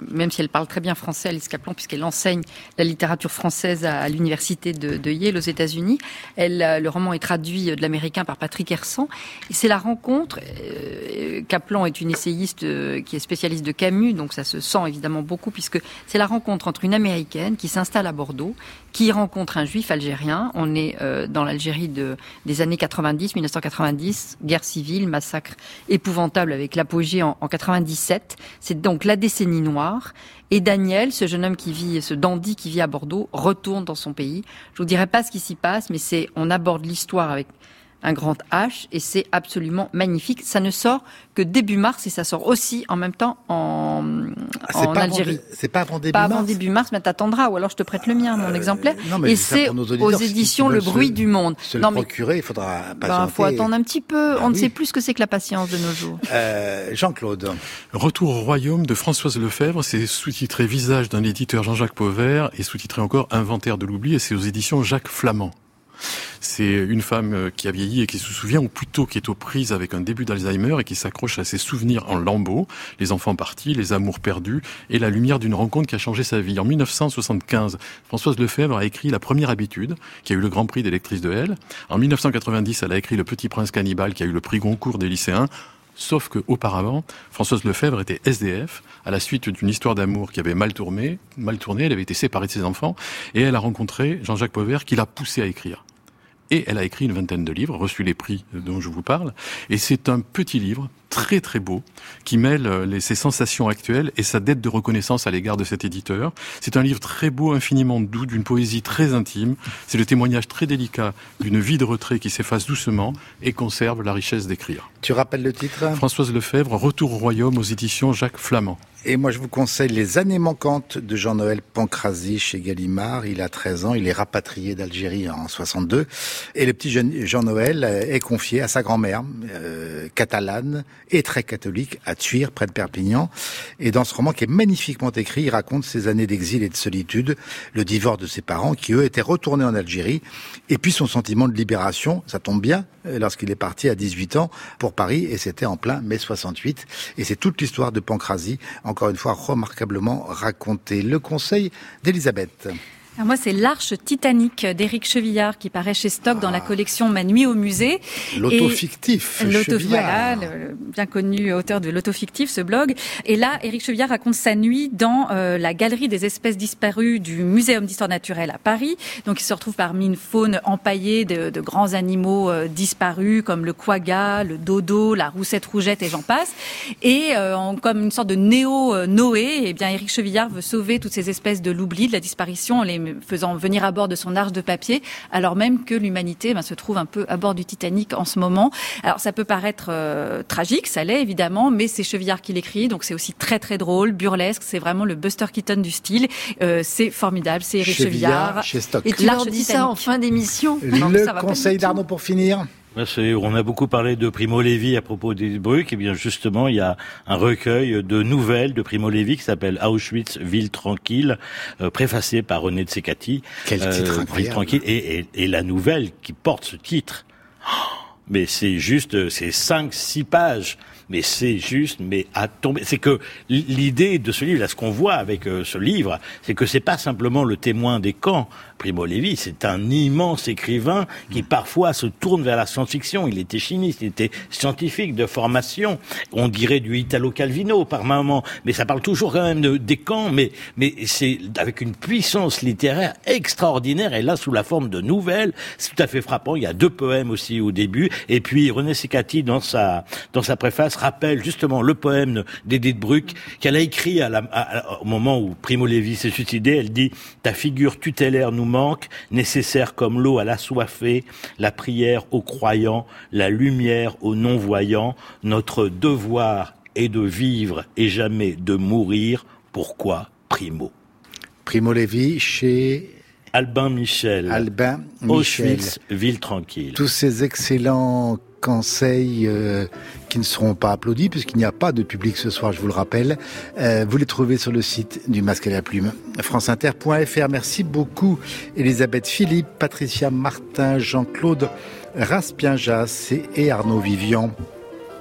même si elle parle très bien français, Alice Kaplan, puisqu'elle enseigne la littérature française à, à l'université de, de Yale aux États-Unis. Elle, le roman est traduit de l'américain par Patrick Hersant. Et c'est la rencontre. Euh, Kaplan est une essayiste euh, qui est spécialiste de Camus, donc ça se sent évidemment beaucoup, puisque c'est la rencontre entre une américaine qui s'installe à Bordeaux, qui rencontre un juif algérien. On est euh, dans l'Algérie de, des années quatre-vingt-dix, mille neuf cent quatre-vingt-dix, guerre civile, massacre épouvantable avec l'apogée en, en quatre-vingt-dix-sept. C'est donc la décennie noire. Et Daniel, ce jeune homme qui vit, ce dandy qui vit à Bordeaux, retourne dans son pays. Je vous dirai pas ce qui s'y passe, mais c'est, on aborde l'histoire avec un grand H, et c'est absolument magnifique. Ça ne sort que début mars, et ça sort aussi en même temps en, ah, en Algérie. Avant, c'est pas avant début pas mars. Pas avant début mars, mais t'attendras, ou alors je te prête le mien, mon euh, exemplaire. Non, mais et c'est aux éditions Le Bruit se, du Monde. Se non, le procurer, il faudra patienter. Ben, faut attendre un petit peu. Ah, On oui. ne sait plus ce que c'est que la patience de nos jours. Euh, Jean-Claude. Retour au royaume de Françoise Lefebvre, c'est sous-titré Visage d'un éditeur Jean-Jacques Pauvert et sous-titré encore Inventaire de l'oubli, et c'est aux éditions Jacques Flamand. C'est une femme qui a vieilli et qui se souvient, ou plutôt qui est aux prises avec un début d'Alzheimer et qui s'accroche à ses souvenirs en lambeaux, les enfants partis, les amours perdus et la lumière d'une rencontre qui a changé sa vie. En mille neuf cent soixante-quinze, Françoise Lefebvre a écrit La Première Habitude, qui a eu le Grand Prix des lectrices de L. En mille neuf cent quatre-vingt-dix, elle a écrit Le Petit Prince Cannibale, qui a eu le prix Goncourt des lycéens. Sauf que, auparavant, Françoise Lefebvre était S D F, à la suite d'une histoire d'amour qui avait mal tourné, mal tourné, elle avait été séparée de ses enfants, et elle a rencontré Jean-Jacques Pauvert, qui l'a poussée à écrire. Et elle a écrit une vingtaine de livres, reçu les prix dont je vous parle. Et c'est un petit livre, très très beau, qui mêle les, ses sensations actuelles et sa dette de reconnaissance à l'égard de cet éditeur. C'est un livre très beau, infiniment doux, d'une poésie très intime. C'est le témoignage très délicat d'une vie de retrait qui s'efface doucement et conserve la richesse d'écrire. Tu rappelles le titre ? Françoise Lefebvre, Retour au royaume, aux éditions Jacques Flamand. Et moi, je vous conseille Les années manquantes de Jean-Noël Pancrazy chez Gallimard. Il a treize ans, il est rapatrié d'Algérie en soixante-deux. Et le petit Jean-Noël est confié à sa grand-mère, euh, catalane et très catholique, à Thuir, près de Perpignan. Et dans ce roman qui est magnifiquement écrit, il raconte ses années d'exil et de solitude, le divorce de ses parents qui, eux, étaient retournés en Algérie, et puis son sentiment de libération. Ça tombe bien, lorsqu'il est parti à dix-huit ans pour Paris, et c'était en plein mai soixante-huit. Et c'est toute l'histoire de Pancrazy, encore une fois remarquablement racontée. Le conseil d'Elisabeth. Alors moi, c'est l'Arche Titanique d'Éric Chevillard qui paraît chez Stock ah. dans la collection Ma nuit au musée. L'autofictif. L'auto, voilà, le bien connu auteur de l'autofictif, ce blog. Et là, Éric Chevillard raconte sa nuit dans euh, la galerie des espèces disparues du Muséum d'histoire naturelle à Paris. Donc, il se retrouve parmi une faune empaillée de, de grands animaux euh, disparus comme le quagga, le dodo, la roussette rougette et j'en passe. Et euh, en, comme une sorte de néo-Noé, eh bien, Éric Chevillard veut sauver toutes ces espèces de l'oubli, de la disparition, les faisant venir à bord de son arche de papier, alors même que l'humanité ben, se trouve un peu à bord du Titanic en ce moment. Alors ça peut paraître euh, tragique, ça l'est évidemment, mais c'est Chevillard qui l'écrit, donc c'est aussi très très drôle, burlesque, c'est vraiment le Buster Keaton du style. Euh, c'est formidable, c'est Éric Chevillard. Chez Stock. Et tu leur dis ça en fin d'émission. Le non, ça conseil d'Arnaud pour finir. On a beaucoup parlé de Primo Levi à propos des Bruck. Et bien justement, il y a un recueil de nouvelles de Primo Levi qui s'appelle Auschwitz, ville tranquille, euh, préfacé par René Tsekati. Quel titre euh, Ville tranquille. Et, et, et la nouvelle qui porte ce titre. Oh, mais c'est juste, c'est cinq, six pages. Mais c'est juste, mais à tomber. C'est que l'idée de ce livre, là, ce qu'on voit avec euh, ce livre, c'est que c'est pas simplement le témoin des camps. Primo Levi, c'est un immense écrivain qui parfois se tourne vers la science-fiction. Il était chimiste, il était scientifique de formation. On dirait du Italo Calvino par moment, mais ça parle toujours quand même de, des camps, mais, mais c'est avec une puissance littéraire extraordinaire, et là sous la forme de nouvelles. C'est tout à fait frappant. Il y a deux poèmes aussi au début, et puis René Tsekati dans sa, dans sa préface rappelle justement le poème d'Edith Bruck qu'elle a écrit à la, à, au moment où Primo Levi s'est suicidé. Elle dit « Ta figure tutélaire nous manque, nécessaire comme l'eau à l'assoiffé, la prière aux croyants, la lumière aux non-voyants. Notre devoir est de vivre et jamais de mourir. Pourquoi Primo ?» Primo Levi chez... Albin Michel. Albin Michel. Auschwitz, ville tranquille. Tous ces excellents conseils euh, qui ne seront pas applaudis puisqu'il n'y a pas de public ce soir, je vous le rappelle. Euh, vous les trouvez sur le site du Masque à la Plume, franceinter point f r. Merci beaucoup Elisabeth Philippe, Patricia Martin, Jean-Claude Raspienjas et Arnaud Vivian.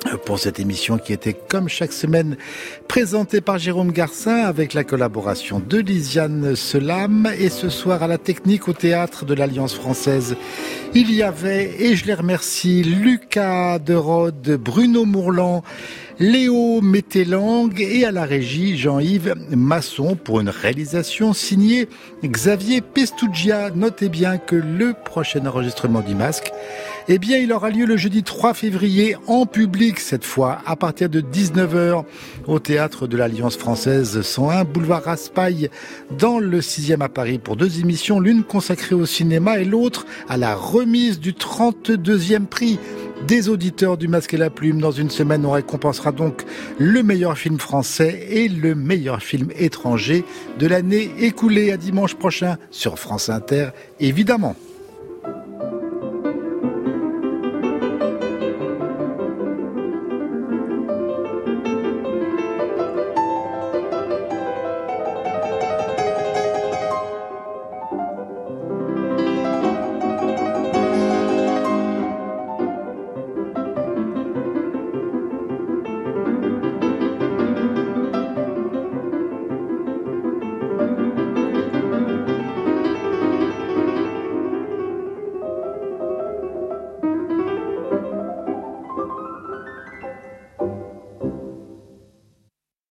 pour cette émission qui était, comme chaque semaine, présentée par Jérôme Garcin avec la collaboration de Lisiane Selam. Et ce soir, à la technique au théâtre de l'Alliance française, il y avait, et je les remercie, Lucas Derode, Bruno Mourlan, Léo Métélang et à la régie Jean-Yves Masson pour une réalisation signée Xavier Pestuggia. Notez bien que le prochain enregistrement du Masque, eh bien, il aura lieu le jeudi trois février en public cette fois à partir de dix-neuf heures au théâtre de l'Alliance française cent un boulevard Raspail dans le sixième à Paris pour deux émissions, l'une consacrée au cinéma et l'autre à la remise du trente-deuxième prix des auditeurs du Masque et la Plume. Dans une semaine, on récompensera donc le meilleur film français et le meilleur film étranger de l'année écoulée. À dimanche prochain sur France Inter, évidemment.